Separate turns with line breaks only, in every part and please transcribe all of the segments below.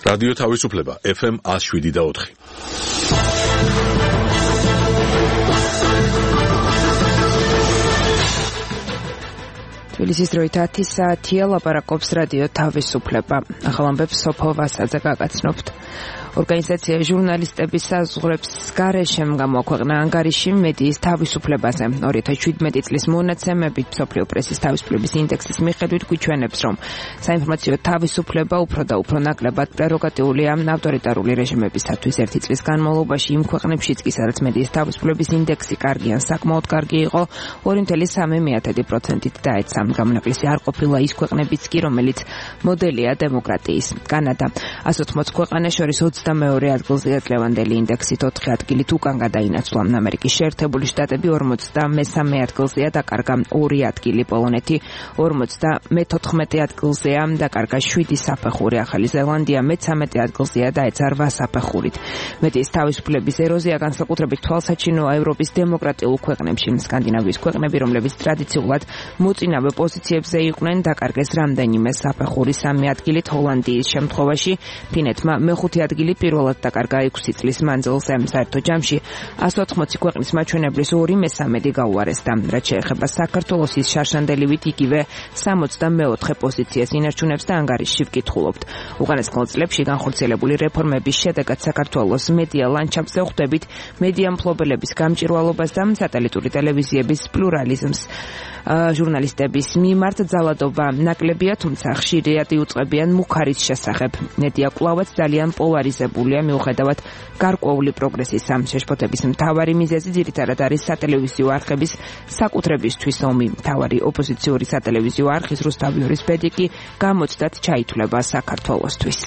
რადიო თავისუფლება FM 107.4.
თბილისის დროით 10 საათია, ლაპარაკობს რადიო თავისუფლება. ახალ ამბებს სოფო ვასაძე გაგაცნობთ. ორგანიზაცია ჟურნალისტების საზღვრებს გარეშე გამოაქვეყნა ანგარიში მედიის თავისუფლებაზე. 2017 წლის მონაცემებით მსოფლიო პრესის თავისუფლების ინდექსის მიხედვით გვიჩვენებს, რომ საინფორმაციო თავისუფლება უფრო და უფრო ნაკლებად პრეროგატიულია ავტორიტარული რეჟიმებისათვის. ერთი წლის განმავლობაში იმ ქვეყნებშიც კი, სადაც მედიის თავისუფლების ინდექსი კარგი ან საკმაოდ კარგი იყო, 2.3%-ით დაეცა. გამონაკლისი არ ყოფილა ის ქვეყნებიც კი, რომელიც მოდელია დემოკრატიის. კანადა 180 ქვეყანას შორის 22 ადგილზეა დღევანდელი ინდექსით, 4 ადგილით უკან გადაინაცვლა. ამერიკის შეერთებული შტატები 53 ადგილზეა დაკარგა 2 ადგილი, პოლონეთი 54 ადგილზეა დაკარგა 7 საფეხური, ახალი ზელანდია 13 ადგილზეა დაეცა 8 საფეხურით. მედიის თავისუფლების ეროზია განსაკუთრებით თვალსაჩინოა ევროპის დემოკრატიულ ქვეყნებში. სკანდინავიის ქვეყნები, რომლებიც ტრადიციულად მოწინავე პოზიციებზე იყვნენ, დაკარგეს რამდენიმე საფეხური, 3 ადგილით. ჰოლანდიის შემთხვევაში ფინეთმა მე-5 ადგილი პირველად დაკარგა 6 წლის მანძილზე. საერთო ჯამში 180 ქვეყნის მაჩვენებლის 2/3 გაუარესდა. რაც შეეხება საქართველოს, ის შარშანდელივით იგივე 64 პოზიციას ინარჩუნებს და ანგარიშში ვკითხულობთ. უკანასკნელ წლებში განხორციელებული რეფორმების შედეგად საქართველოს მედია ლანდშაფტზე ხვდებით მედია მფლობელების გამჭვირვალობას და სატელიტური ტელევიზიების პლურალიზმს. ჟურნალისტების მიმართ ძალადობა ნაკლებია, თუმცა ხშირად იუწყებიან მუქარის შესახებ. მედია კვლავაც ძალიან პოლარიზებულია, მიუხედავად გარკვეული პროგრესისა. შეშფოთების მთავარი მიზეზი ძირითადად არის სატელევიზიო არხების საკუთრებისთვის ომი. მთავარი ოპოზიციური სატელევიზიო არხის რუსთავიორის ბედი გამოცდად ჩაითვლება საქართველოსთვის.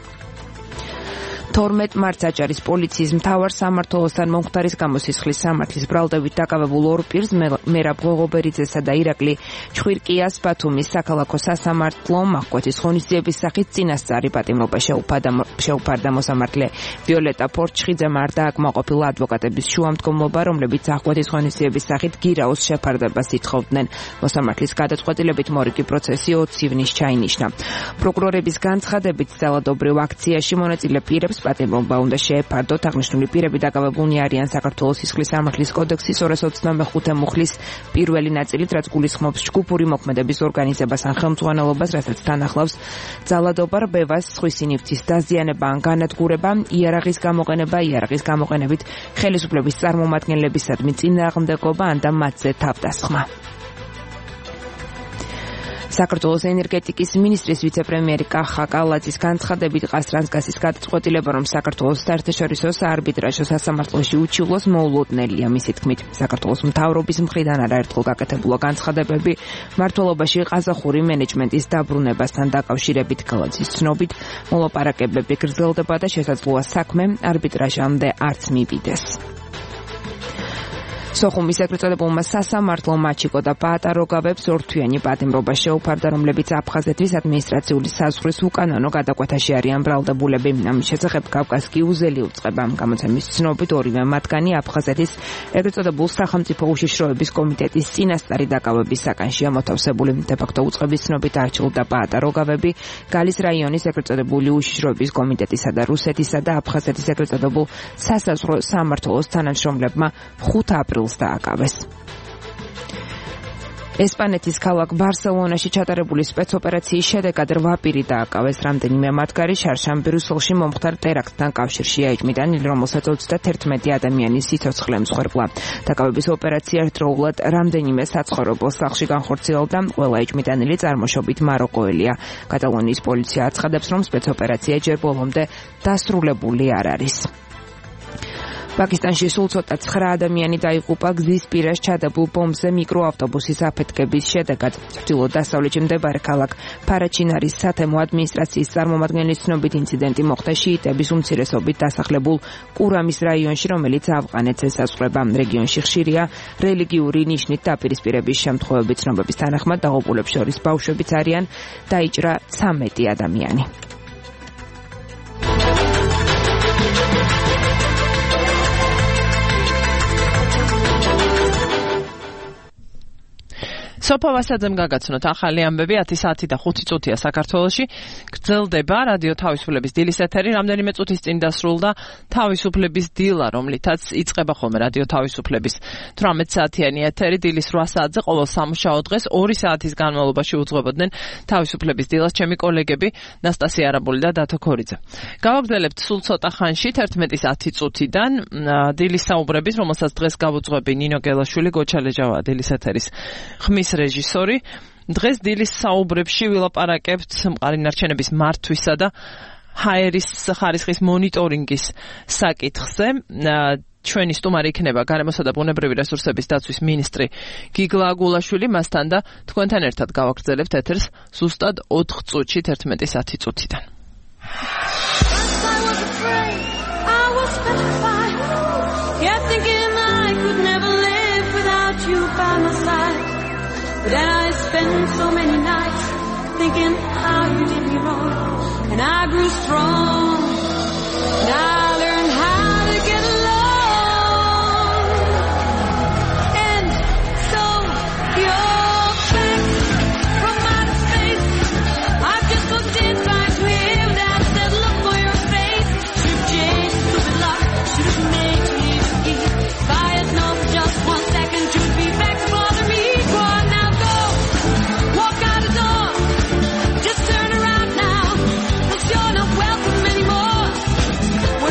12 მარტს აჭარის პოლიციის მთავარ სამმართველოსთან მომხდარის გამოსისხლის სამართლის ბრალდებით დაკავებულ ორ პირს, მერაბ ღოღობერიძესა და ირაკლი ჩხვირკიას ბათუმის საქალაქო სასამართლო მახკვეთის ღონისძიების სახით წინასწარი პატიმრობა შეუფარდა. მოსამართლე ვიოლეტა ფორჩხიძემ არ დააკმაყოფილა ადვოკატების შუამდგომლობა, რომლებიც აღკვეთის ღონისძიების სახით გირაოს შეფარდებას ითხოვდნენ. მოსამართლის გადაწყვეტილებით მორიგი პროცესი 20 ივნისს ჩაინიშნა. პროკურორების განცხადებით, ძალადობრივ აქციაში მონაწილე პირებს პატიმრობა უნდა შეეფარდოთ. აღნიშნული პირები დაკავებულნი არიან საქართველოს სისხლის სამართლის კოდექსის 225 მუხლის პირველი ნაწილით, რაც გულისხმობს ჯგუფური მოქმედების ორგანიზებას ან ხელმძღვანელობას, რასაც თან ახლავს ძალადობა, რბევას, სხვისი ნივთის დაზიანება ან განადგურება, იარაღის გამოყენებით ხელისუფლების წარმომადგენლებისადმი წინააღმდეგობა ან და მათზე თავდასხმა. საქართველოს ენერგეტიკის მინისტრის ვიცე-პრემიერი კახა კალაძის განცხადებით ყაზტრანსგაზის გადაწყვეტილება, რომ საქართველოს საერთაშორისო საარბიტრაჟო სასამართლოში უჩივლოს, მოულოდნელია. მისი თქმით, საქართველოს მთავრობის მხრიდან არაერთხელ გაკეთებულა განცხადებები მმართველობაში ყაზახური მენეჯმენტის დაბრუნებასთან დაკავშირებით. კალაძის ცნობით, მოლაპარაკებები გრძელდება და შესაძლოა საქმე არბიტრაჟამდე არც მივიდეს. სოხუმის ეგრეთ წოდებულმა სასამართლომ მაჩიკო და პაატაროგავებს ორთვიანი პატიმრობა შეუფარდა, რომლებიც აფხაზეთის ადმინისტრაციული საზღვრის უკანონო გადაკვეთაში არიან ბრალდებულები. ამის შესახებ კავკას გიუზელი უწყება. გამოცემის ცნობით, ორივე მათგანი აფხაზეთის ეგრეთ წოდებულ სახელმწიფო უშიშროების კომიტეტის წინასწარი დაკავების საკანშია მოთავსებული. დე-ფაქტო უწყების ცნობით არჩილ და პაატაროგავები გალის რაიონის ეგრეთ წოდებული უშიშროების კომიტეტისა და რუსეთისა და აფხაზეთის ეგრეთ წოდებულ სასაზღვრო სამმართველოს თანამშრომლებმა 5 აპრილს დააკავეს. ესპანეთის ქალაქ ბარსელონაში ჩატარებული სპეცოპერაციის შედეგად 8 პირი დააკავეს. რამდენიმე მათგანი შარშან ბრიუსელში მომხდარ ტერაქტთან კავშირშია ეჭვმიტანილი, რომელსაც 31 ადამიანი სიცოცხლე მსხვერპლა. დაკავების ოპერაცია ერთდროულად რამდენიმე საცხოვრებელ სახლში განხორციელდა. ყველა ეჭვმიტანილი წარმოშობით მაროკოელია. კატალონიის პოლიცია აცხადებს, რომ სპეცოპერაცია ჯერ ბოლომდე დასრულებული არ არის. პაკისტანში სულ ცოტა 9 ადამიანი დაიღუპა გზის პირას ჩადებულ ბომბზე მიკროავტობუსის აფეთქების შედეგად. ჩრდილო-დასავლეთში მდებარე ქალაქ ფარაჩინარის სათემო ადმინისტრაციის წარმომადგენლის ცნობით, ინციდენტი მოხდა შიიტების უმცირესობით დასახლებულ კურამის რაიონში, რომელიც ავღანეთს ესაზღვრება. რეგიონში ხშირია რელიგიური ნიშნით დაპირისპირების შემთხვევები. ცნობების თანახმად დაღუპულებს შორის ბავშვებიც არიან. დაიჭრა 13 ადამიანი.
სოფა ვასაძემ გაგაცნოთ ახალი ამბები 10:05 საქართველოში გრძელდება რადიო თავისუფლების დილის ეთერი რამდენიმე წუთის წინ დასრულდა თავისუფლების დილა რომლითაც იწყება ხოლმე რადიო თავისუფლების 18 საათიანი ეთერი დილის 8 საათზე ყოველ სამუშაო დღეს 2 საათის განმავლობაში უძღვებოდნენ თავისუფლების დილას ჩემი კოლეგები ნასტასია არაბული და დათო ქორიძე გავაგრძელებთ სულ ცოტა ხანში 11:10 წუთიდან დილის საუბრების რომელსაც დღეს გავუძღვები ნინო გელაშვილი გოჩალეჯავა დილის ეთერის ხმის რეჟისორი დღეს დილის საუბრებში ვილაპარაკებთ მყარი ნარჩენების მართვისა და ჰაერის ხარისხის მონიტორინგის საკითხზე ჩვენი სტუმარი იქნება გარემოსა და ბუნებრივი რესურსების დაცვის მინისტრი გიგლა აგულაშვილი მასთან და თქვენთან ერთად გავაგრძელებთ ეთერს ზუსტად 4 წუთში 11:10 წუთიდან
But then I spent so many nights thinking how you did me wrong. And I grew strong. And I learned how to get along. And so you're back from outer space. I've just looked inside to him that said look for your face. Should chase stupid luck. Should have made you leave the key. If I had known for just 1 second you'd be back to bother me. Walk out the door, just turn around now, 'cause you're not welcome anymore.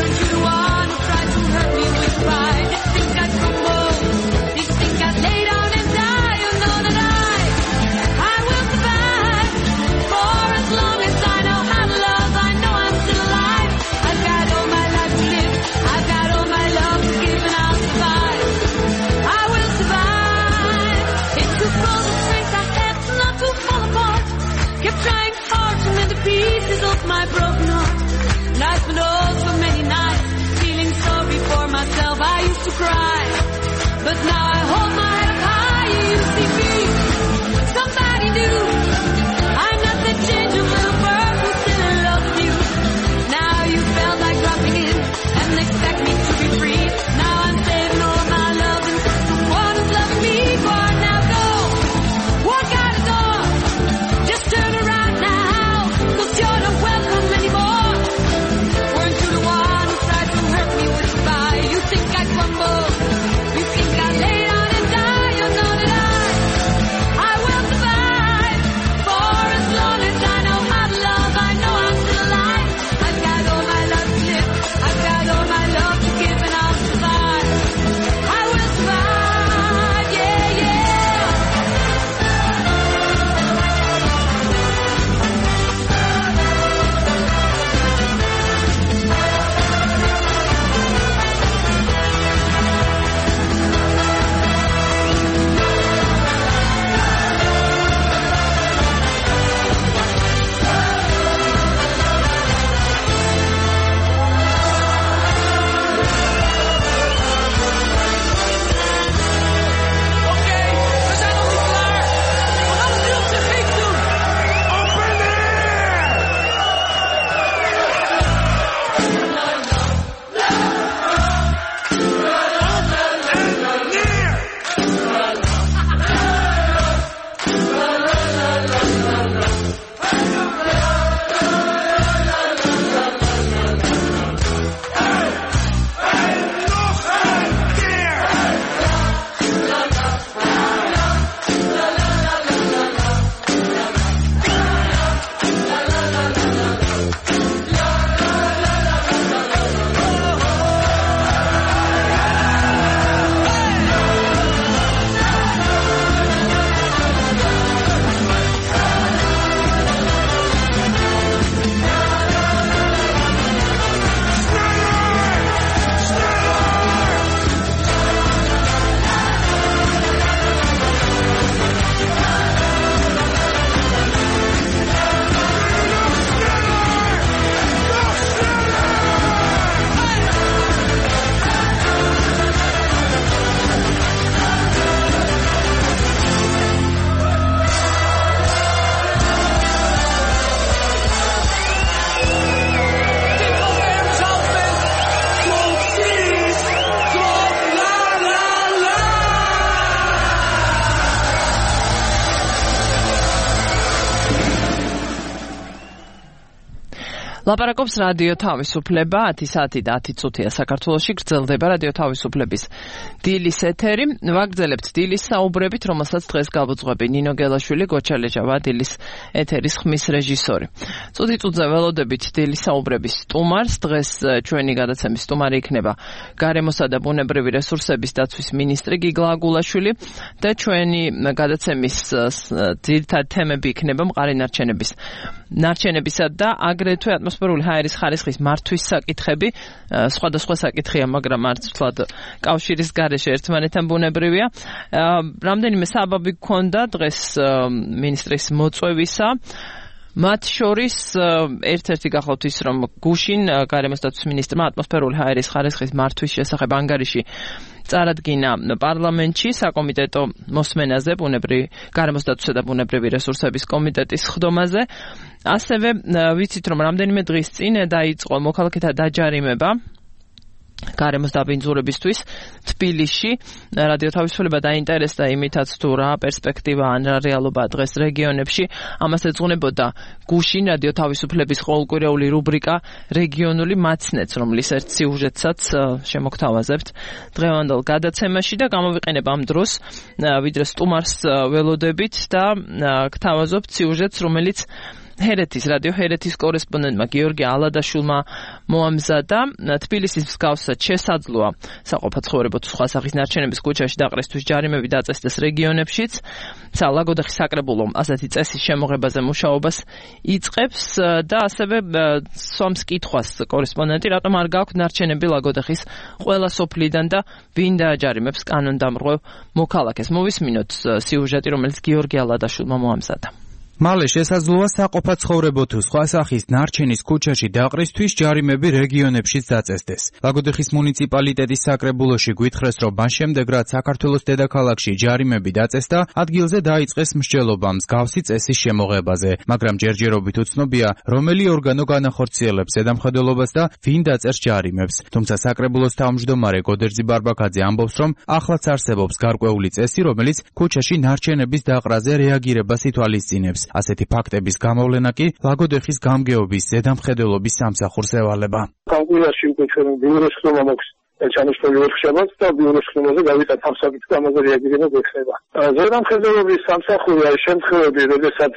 ლაპარაკობს რადიო თავისუფლება 10 საათი და 10 წუთია საქართველოში გრძელდება რადიო თავისუფლების დილის ეთერი. ვაგრძელებთ დილის საუბრებით, რომელსაც დღეს გავუძღვები ნინო გელაშვილი, გოჩალეჟავა, დილის ეთერის ხმის რეჟისორი. წუთი-წუთზე ველოდებით დილის საუბრების სტუმარს. დღეს ჩვენი გადაცემის სტუმარი იქნება გარემოსა და ბუნებრივი რესურსების დაცვის მინისტრი გიგლა აგულაშვილი და ჩვენი გადაცემის ძირითადი თემები იქნება მყარი ნარჩენებისა და აგრეთვე ატმოსფერული ჰაერის ხარისხის მართვის საკითხები, სხვადასხვა საკითხია, მაგრამ არც ვთვლად კავშირის გარეშე ერთმანეთთან ბუნებრივია. რამდენიმე საბაბი გქონდა დღეს მინისტრის მოწვევისა. მათ შორის ერთ-ერთი გახლავთ ის, რომ გუშინ გარემოს დაცვის მინისტრმა ატმოსფერული ჰაერის ხარისხის მართვის შესახებ ანგარიში წარადგინა პარლამენტში საკომიტეტო მოსმენაზე, გარემოს დაცვისა და ბუნებრივი რესურსების კომიტეტის სხდომაზე. ასევე ვიცით, რომ რამდენიმე დღის წინ დაიწყო მოქალაქეთა დაჯარიმება გარემოს დაბინძურებისთვის თბილისში. რადიო თავისუფლება დაინტერესდა იმითაც, თუ რა პერსპექტივა ან რა რეალობა დღეს რეგიონებში. ამას ეძღვნებოდა გუშინ რადიო თავისუფლების ყოველკვირეული რუბრიკა რეგიონული მაცნეც, რომლის ერთ სიუჟეტსაც შემოგთავაზებთ დღევანდელ გადაცემაში და გამოვიყენებ ამ დროს, ვიდრე სტუმარს ველოდებით და გთავაზობთ სიუჟეტს, რომელიც რადიო ჰერეთის კორესპონდენტმა გიორგი ალადაშვილმა მოამზადა. თბილისის მსგავსად შესაძლოა საყოფაცხოვრებო თუ სხვა სახის ნარჩენების ქუჩაში დაყრესთვის ჯარიმები დაწესდეს რეგიონებშიც. ლაგოდეხის საკრებულო ასეთი წესის შემოღებაზე მუშაობას იწყებს და ასევე სვამს კითხვას კორესპონდენტი, რატომ არ გაქვთ ნარჩენები ლაგოდეხის ყველა სოფლიდან და ვინ დააჯარიმებს კანონდამრღვევ მოქალაქეს. მოვისმინოთ სიუჟეტი, რომელიც გიორგი ალადაშვილმა მოამზადა.
მალე შესაძლოა საყოფაცხოვრებო თუ სხვა სახის ნარჩენის ქუჩაში დაყრისთვის ჯარიმები რეგიონებშიც დაწესდეს. ლაგოდეხის მუნიციპალიტეტის საკრებულოში გვითხრეს, რომ მას შემდეგ, რაც საქართველოს დედაქალაქში ჯარიმები დაწესდა, ადგილზე დაიწყეს მსჯელობა მსგავსი წესის შემოღებაზე, მაგრამ ჯერჯერობით უცნობია, რომელი ორგანო განახორციელებს ზედამხედველობას და ვინ დაწერს ჯარიმებს. თუმცა საკრებულოს თავმჯდომარე გოდერძი ბარბაკაძე ამბობს, რომ ახლაც არსებობს გარკვეული წესი, რომელიც ქუჩაში ნარჩენების დაყრაზე რეაგირებას ითვალისწინებს. ასეთი ფაქტების გამოვლენა კი ლაგოდეხის გამგეობის ზედამხედველობის სამსახურს ევალება.
კანკულაში უკვე ჩვენ ბიუროს ხდომა მოქს ჩანიშნული ოთხშაბათს და ბიუროს ხდომაზე გავიტანთ ამ საკითხს, ამაზე რეაგირება გვექნება. ზედამხედველობის სამსახური არის შემთხვევები, როდესაც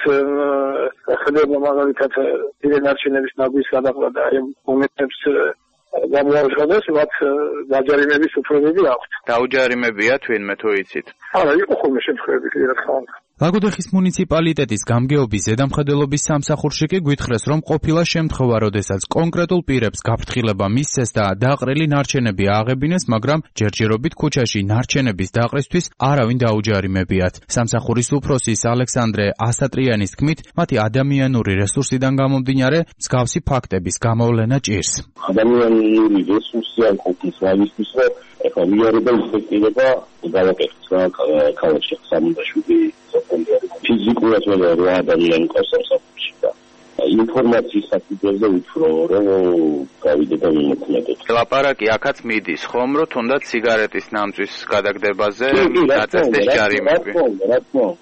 ხედავდა მაგალითად დიდი ნარჩენების ნაგვის გადაყრა და მომენტებს გამოაცხადეს, მათ დაჯარიმების უფლებები აქვთ.
დაუჯარიმებიათ ვინმე თუ იცით?
არა, იყო ხოლმე შემთხვევები, რა თქმა უნდა.
ლაგოდეხის მუნიციპალიტეტის გამგეობის ზედამხედველობის სამსახურში კი გვითხრეს, რომ ყოფილა შემთხვევა, როდესაც კონკრეტულ პირებს გაფრთხილება მისცეს და დაყრილი ნარჩენები ააღებინეს, მაგრამ ჯერჯერობით ქუჩაში ნარჩენების დაყრისთვის არავინ დაუჯარიმებიათ. სამსახურის უფროსის ალექსანდრე ასატრიანის თქმით, მათი ადამიანური რესურსიდან გამომდინარე, მსგავსი ფაქტების გამოვლენა ჭირს.
ადამიანური რესურსი არ ყოფნის მაგისთვის, რომ ეხლა მიარება ინსპექტირება გავაკეთეთ ქალაქში 37 სოფლიარი. ფიზიკურად ვერ 8 ადამიანი ყავს სამსახურში და ინფორმაციის საფუძველზე ვთქვა, რომ გავიდე და მიმოქმედოთ.
ლაპარაკი აქაც მიდის, ხომ, რომ თუნდაც სიგარეტის ნამწვის გადაგდებაზე დაწესდეს ჯარიმები.
რა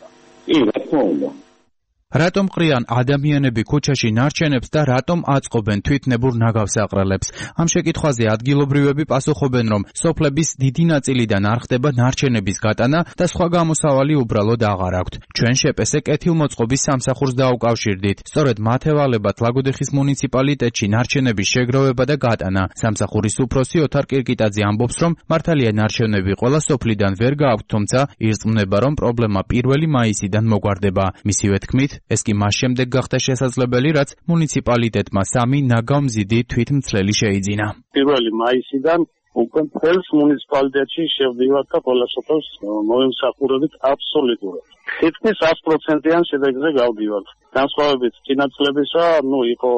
თქმა უნდა.
რატომ ყრიან ადამიანები ქუჩაში ნარჩენებს და რატომ აწყობენ თვითნებურ ნაგავს აყრელებს? ამ შეკითხვაზე ადგილობრივები პასუხობენ, რომ სოფლების დიდი ნაწილიდან არ ხდება ნარჩენების გატანა და სხვა გამოსავალი უბრალოდ აღარ აქვთ. ჩვენ შეპესე კეთილმოწყობის სამსახურს დაუკავშირდით. სწორედ მათ ევალებათ ლაგოდეხის მუნიციპალიტეტში ნარჩენების შეგროვება და გატანა. სამსახურის უფროსი ოთარ კირკიტაძე ამბობს, რომ მართალია ნარჩენები ყველა სოფლიდან ვერ გააქვთ, თუმცა ირწმუნება, რომ პრობლემა 1 მაისიდან მოგვარდება. მისივე თქმით, ეს კი მას შემდეგ გახდა შესაძლებელი, რაც მუნიციპალიტეტმა 3 ნაგავმზიდი თვითმცლელი შეიძინა.
1 მაისიდან უკვე მთელს მუნიციპალიტეტში შევდივართ და ყველა სოფელს მოვიმსახურებით აბსოლუტურად. თითქმის 100%-იან შედეგზე გავდივართ. განსხვავებით წინა წლებისა, იყო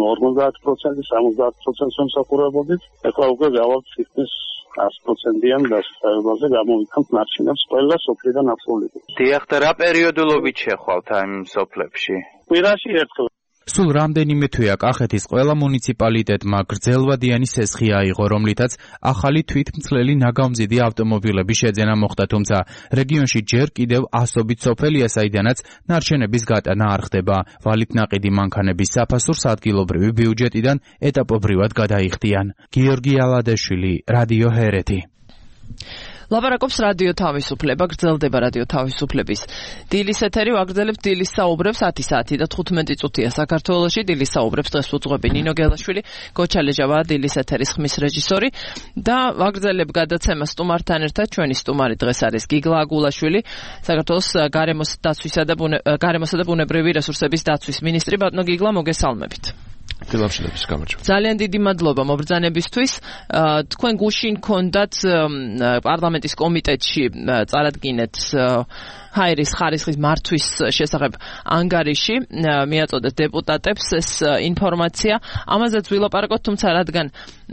50%, 70% მომსახურებოდით, ეხლა უკვე გავართ თითქმის 100%-იან დასწრებაზე გამოვიქანთ ნარჩენებს ყველა სოფლიდან აბსოლუტურად.
დიახ, და რა პერიოდულობით შეხვალთ ამ სოფლებში?
კვირაში ერთხელ.
სულ რამდენიმე თვეა კახეთის ყველა მუნიციპალიტეტმა გრძელვადიანი სესხი აიღო, რომლითაც ახალი თვითმცლელი ნაგავმზიდი ავტომობილების შეძენა მოხდა, თუმცა რეგიონში ჯერ კიდევ ასობით სოფელია, საიდანაც ნარჩენების გატანა არ ხდება. ვალით ნაყიდი მანქანების საფასურს ადგილობრივი ბიუჯეტიდან ეტაპობრივად გადაიხდიან. გიორგი ალადეშვილი, რადიო ჰერეთი.
ლაპარაკობს რადიო თავისუფლება, გრძელდება რადიო თავისუფლების დილის ეთერი, ვაგრძელებთ დილის საუბრებს 10 საათი და 15 წუთია საქართველოში. დილის საუბრებს დღეს უძღვები ნინო გელაშვილი, გოჩა ლეჟავა დილის ეთერის ხმის რეჟისორი და ვაგრძელებ გადაცემა სტუმართან ერთად. ჩვენი სტუმარი დღეს არის გიგლა აგულაშვილი, საქართველოს გარემოსა და ბუნებრივი რესურსების დაცვის მინისტრი. ბატონო გიგლა, მოგესალმებით.
დილამშვიდობის გამარჯობა.
ძალიან დიდი მადლობა მობრძანებისთვის. თქვენ გუშინ გქონდათ პარლამენტის კომიტეტში წარადგინეთ ჰაერის ხარისხის მართვის შესახებ ანგარიში, მიაწოდეთ დეპუტატებს ეს ინფორმაცია. ამაზეც ვილაპარაკოთ, თუმცა რადგან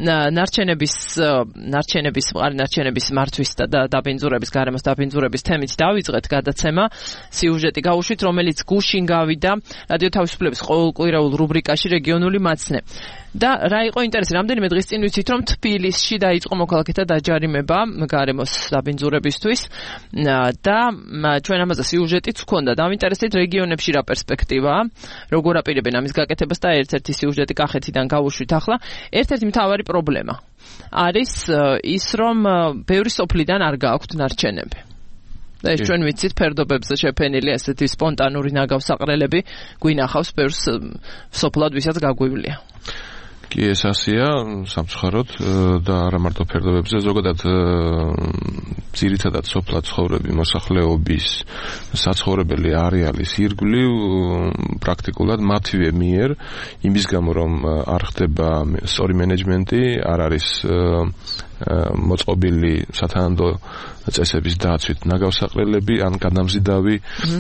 ნარჩენების მართვის და დაბინძურების, გარემოს დაბინძურების თემით დავიწყეთ გადაცემა, სიუჟეტი გავუშვით, რომელიც გუშინ გავიდა რადიო თავისუფლების ყოველკვირეულ რუბრიკაში რეგიონული მაცნე. და რა იყო ინტერესი, რამდენიმე დღის წინ ვიცით, რომ თბილისში დაიწყო მოქალაქეთა დაჯარიმება გარემოს დაბინძურებისთვის და ჩვენ ამაზე სიუჟეტიც გვქონდა. დავინტერესდით რეგიონებში რა პერსპექტივაა, როგორ აპირებენ ამის გაკეთებას და ერთ-ერთი სიუჟეტი კახეთიდან გავუშვით ახლა. ერთ-ერთი მთავარი პრობლემა არის ის, რომ ბევრი სოფლიდან არ გააქვთ ნარჩენები. და ეს ჩვენ ვიცით, ფერდობებზე შეფენილი ასეთი სპონტანური ნაგავსაყრელები გვინახავს ბევრს სოფლად, ვისაც გაგვივლია.
კი, ეს ასია სამწუხაროდ და არა მარტო ფერდობებზე, ზოგადად ძირითადად სოფლად ცხოვრები მოსახლეობის საცხოვრებელი არეალის ირგვლივ პრაქტიკულად მათივე მიერ, იმის გამო რომ არ ხდება სწორი მენეჯმენტი, არ არის მოწყობილი სათანადო წესების დაცვით ნაგავსაყრელები ან გადამზიდავი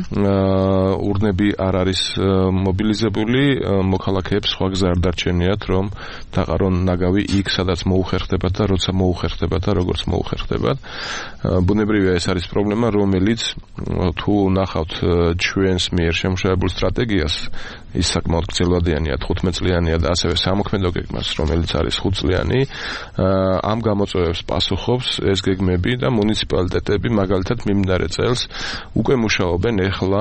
ურნები არ არის მობილიზებული, მოქალაქეებს სხვა გზა არ დარჩენიათ, რომ დაყარონ ნაგავი იქ, სადაც მოუხერხდებათ და როცა მოუხერხდებათ და როგორც მოუხერხდებათ. ბუნებრივია ეს არის პრობლემა, რომელიც თუ ნახავთ ჩვენს მიერ შემუშავებულ სტრატეგიას, ის საკმაოდ გრძელვადიანია, 15 წლიანია და ასევე სამოქმედო გეგმას, რომელიც არის 5 წლიანი, ამ გამოწვევებს პასუხობს ეს გეგმები და მუნიციპალიტეტები მაგალითად მიმდინარე წელს უკვე მუშაობენ ეხლა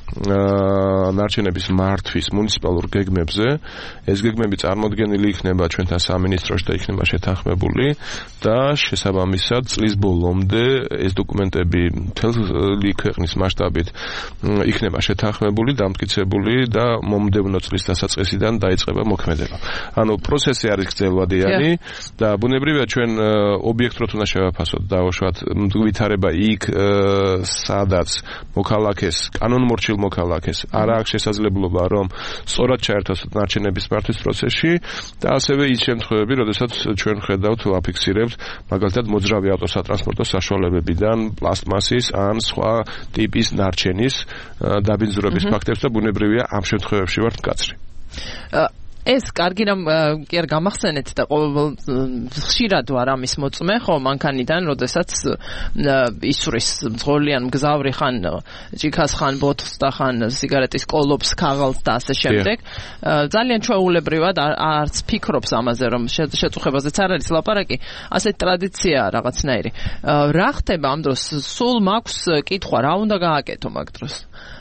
ნარჩენების მართვის მუნიციპალურ გეგმებზე. ეს გეგმები წარმოდგენილი იქნება ჩვენთან სამინისტროში და იქნება შეთანხმებული და შესაბამისად წლის ბოლომდე ეს დოკუმენტები მთელი ქვეყნის მასშტაბით იქნება შეთანხმებული, დამტკიცებული და მომდევნო წლის დასაწყისიდან დაიწყება მოქმედება. ანუ პროცესი არის გრძელვადიანი და ბუნებრივია ჩვენ ობიექტურად უნდა შევაფასოთ, დავუშვათ ვითარება იქ, სადაც მოქალაქეს, კანონმორჩილ მოქალაქეს არ აქვს შესაძლებლობა რომ სწორად ჩაერთოს ნარჩენების მართვის პროცესში და ასევე ის შემთხვევები, როდესაც ჩვენ ხედავთ, აფიქსირებთ მაგალითად მოძრავი ავტოსატრანსპორტო საშუალებებიდან პლასტმასის ან სხვა ტიპის ნარჩენის დაბინძურების ფაქტებს და ბუნებრივია ამ შემთხვევებში ვართ მკაცრი.
ეს კარგი რამ კი არ გამახსენეთ და ხშირად ვარ ამის მოწმე, ხო, მანქანიდან, როდესაც ისვრის მძღოლიან მგზავრი ხან ჭიქას ხან ბოთლს და ხან სიგარეტის კოლოფს, ქაღალდს და ასე შემდეგ. ძალიან ჩვეულებრივად არც ფიქრობს ამაზე, რომ შეწუხებაზეც არ არის ლაპარაკი, ასეთ ტრადიციაა რაღაცნაირი. რა ხდება ამ დროს? სულ მაქვს კითხვა, რა უნდა გააკეთო მაგ დროს?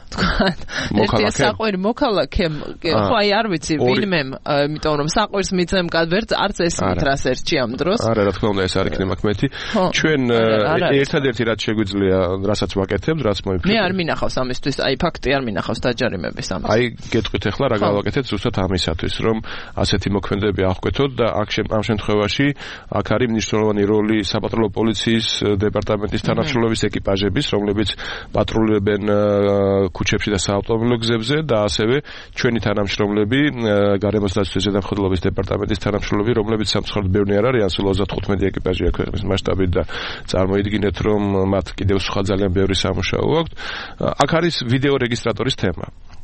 ერთი საყვირი მოქალაქე, ხო აი არ ვიცი ვინმე, იმიტომ რომ საყვირს მიცემ არც ეს მითრას ერთში ამ დროს.
არა, რა თქმა უნდა, ეს არ იქნება კმეთი. ჩვენ ერთადერთი რაც შეგვიძლია, რასაც ვაკეთებთ, რაც მოიფიქრეთ.
მე არ მინახავს ამისთვის, აი ფაქტი არ მინახავს დაჯარიმების ამის.
აი გეტყვით ახლა რა გავაკეთეთ ზუსტად ამისათვის, რომ ასეთი მოქმედებები აღკვეთოთ და ამ შემთხვევაში აქ არის მნიშვნელოვანი როლი საპატრულო პოლიციის დეპარტამენტის თანამშრომლობის ეკიპაჟების, რომლებიც პატრულებენ ქუჩებში და საავტომობილო გზებზე და ასევე ჩვენი თანამშრომლები, გარემოს დაცვის ზედამხედველობის დეპარტამენტის თანამშრომლები, რომლებიც სამწუხაროდ ბევრი არ არიან, სულ 35 ეკიპაჟია ქვეყნის მასშტაბით და წარმოიდგინეთ, რომ მათ კიდევ სხვა ძალიან ბევრი სამუშაო აქვთ. აქ არის ვიდეო რეგისტრატორის თემა.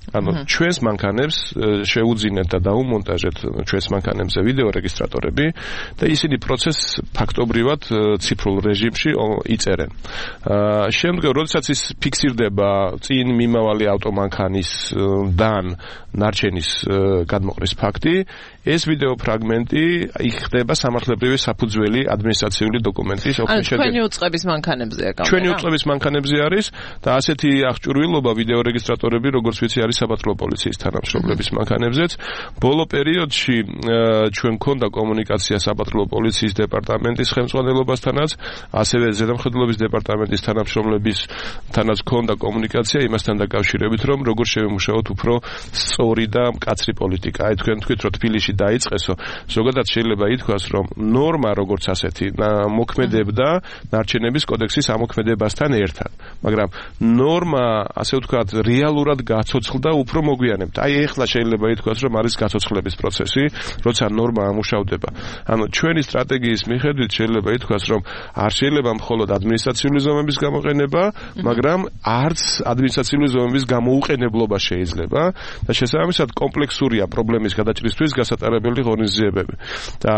ანუ ჩვენს მანქანებს შეუძინეთ და დაუმონტაჟეთ ჩვენს მანქანებზე ვიდეო რეგისტრატორები და ისინი პროცესს ფაქტობრივად ციფრულ რეჟიმში იწერენ. შემდგომ როდესაც ის ფიქსირდება წინ მიმავალი ავტომანქანისგან ნარჩენის გადმოყრის ფაქტი, ეს ვიდეო ფრაგმენტი ხდება სამართლებრივი საფუძველი ადმინისტრაციული დოკუმენტის
ჩვენი უწყების მანქანებზეა გამერა.
ჩვენი უწყების მანქანებზე არის და ასეთი აღჭურვილობა ვიდეო რეგისტრატორები როგორც ვიცი არის საბატლო პოლიციის თანამშრომლების მანქანებზეც. ბოლო პერიოდში ჩვენ გქონდა კომუნიკაცია საბატლო პოლიციის დეპარტამენტის ხელმძღვანელობასთანაც, ასევე ზედამხედველობის დეპარტამენტის თანამშრომლებისთანაც გქონდა კომუნიკაცია იმასთან დაკავშირებით, რომ როგორ შევიმუშაოთ უფრო სწორი და მკაცრი პოლიტიკა. აი თქვენ თქვით, რომ თბილისში დაიწყესო, ზოგადად შეიძლება ითქვას, რომ ნორმა როგორც ასეთი მოქმედებდა ნარჩენების კოდექსის ამოქმედებასთან ერთად, მაგრამ ნორმა ასე ვთქვათ რეალურად გაცოცხლდა უფრო მოგვიანებით. აი ეხლა შეიძლება ითქვას, რომ არის გაცოცხლების პროცესი, როცა ნორმა ამუშავდება. ანუ ჩვენი სტრატეგიის მიხედვით შეიძლება ითქვას, რომ არ შეიძლება მხოლოდ ადმინისტრაციული ზომების გამოყენება, მაგრამ არც ადმინისტრაციული ზომების გამოუყენებლობა შეიძლება და შესაბამისად კომპლექსურია პრობლემის გადაჭრისთვის გასატარებელი ღონისძიებები. და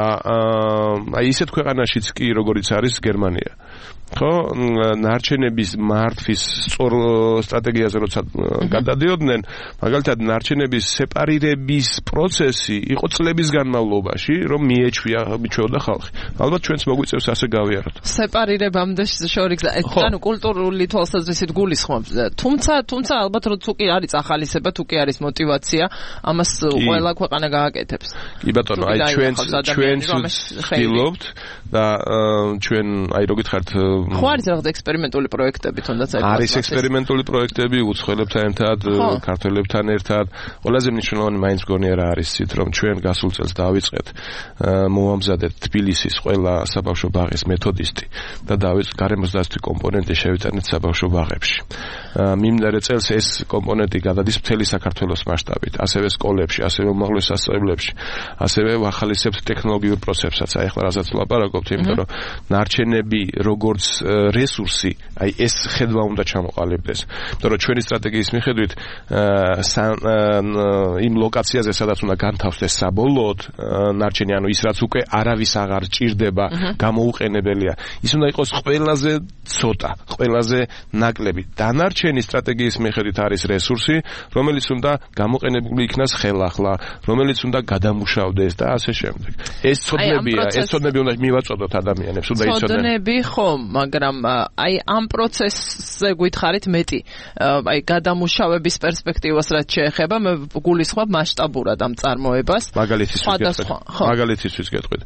აი ისეთ ქვეყანაშიც კი როგორიც არის გერმანია. ხო, ნარჩენების მართვის სწორ სტრატეგიაზე როცა გადადიოდნენ, მაგალითად ნარჩენების სეპარირების პროცესი იყო წლების განმავლობაში, რომ მიეჩვეოდა ხალხი. ალბათ ჩვენც მოგვიწევს ასე გავიაროთ.
სეპარირებამდე შორის ანუ კულტურული თვალსაზრისით გულისხმობს. თუმცა ალბათ რომ თუ კი არის ახალისება, თუ კი არის мотиваცია, ამას ყველა ქვეყანა გააკეთებს.
კი ბატონო, აი ჩვენც ვცდილობთ და ჩვენ აი რო გითხართ
ხო არის რაღაც ექსპერიმენტული პროექტები თუნდაც
არის ექსპერიმენტული პროექტები უცხოელებთან ერთად, ქართველებთან ერთად. ყველაზე მნიშვნელოვანი მაინც მგონია რა არის ცით, რომ ჩვენ გასულ წელს დავიწყეთ მოვამზადეთ თბილისის ყველა საბავშვო ბაღის მეთოდისტი და გარემოს დაცვის კომპონენტი შევიტანეთ საბავშვო ბაღებში. მიმდინარე წელს ეს კომპონენტი გადადის მთელი საქართველოს მასშტაბით, ასევე სკოლებში, ასევე უმაღლეს სასწავლებლებში, ასევე ვახალისებთ ტექნოლოგიურ პროცესებსაც. აი ახლა რასაც ვლაპარაკობთ, იმიტომ რომ ნარჩენები როგორც რესურსი, აი ეს ხედვა უნდა ჩამოყალიბდეს. იმიტომ რომ ჩვენი სტრატეგიის მიხედვით იმ ლოკაციაზე, სადაც უნდა განთავსდეს საბოლოოდ ნარჩენი, ანუ ის რაც უკვე არავის აღარ ჭირდება, გამოუყენებელია, ის უნდა იყოს ყველაზე ცოტა, ყველაზე ნაკლები. დანარჩენი სტრატეგიის მიხედვით არის რესურსი, რომელიც უნდა გამოყენებული იქნას ხელახლა, რომელიც უნდა გადამუშავდეს და ასე შემდეგ. ეს ცოდნებია, ეს ცოდნები უნდა მივაწოდოთ ადამიანებს, უნდა იცოდნენ.
ცოდნები ხო, მაგრამ აი ამ პროცესზე გითხარით მეტი, აი გადამუშავების პერსპექტივას რაც შეეხება, მე გულისხმობ მასშტაბურად ამ წარმოებას.
მაგალითისთვის გეტყვით.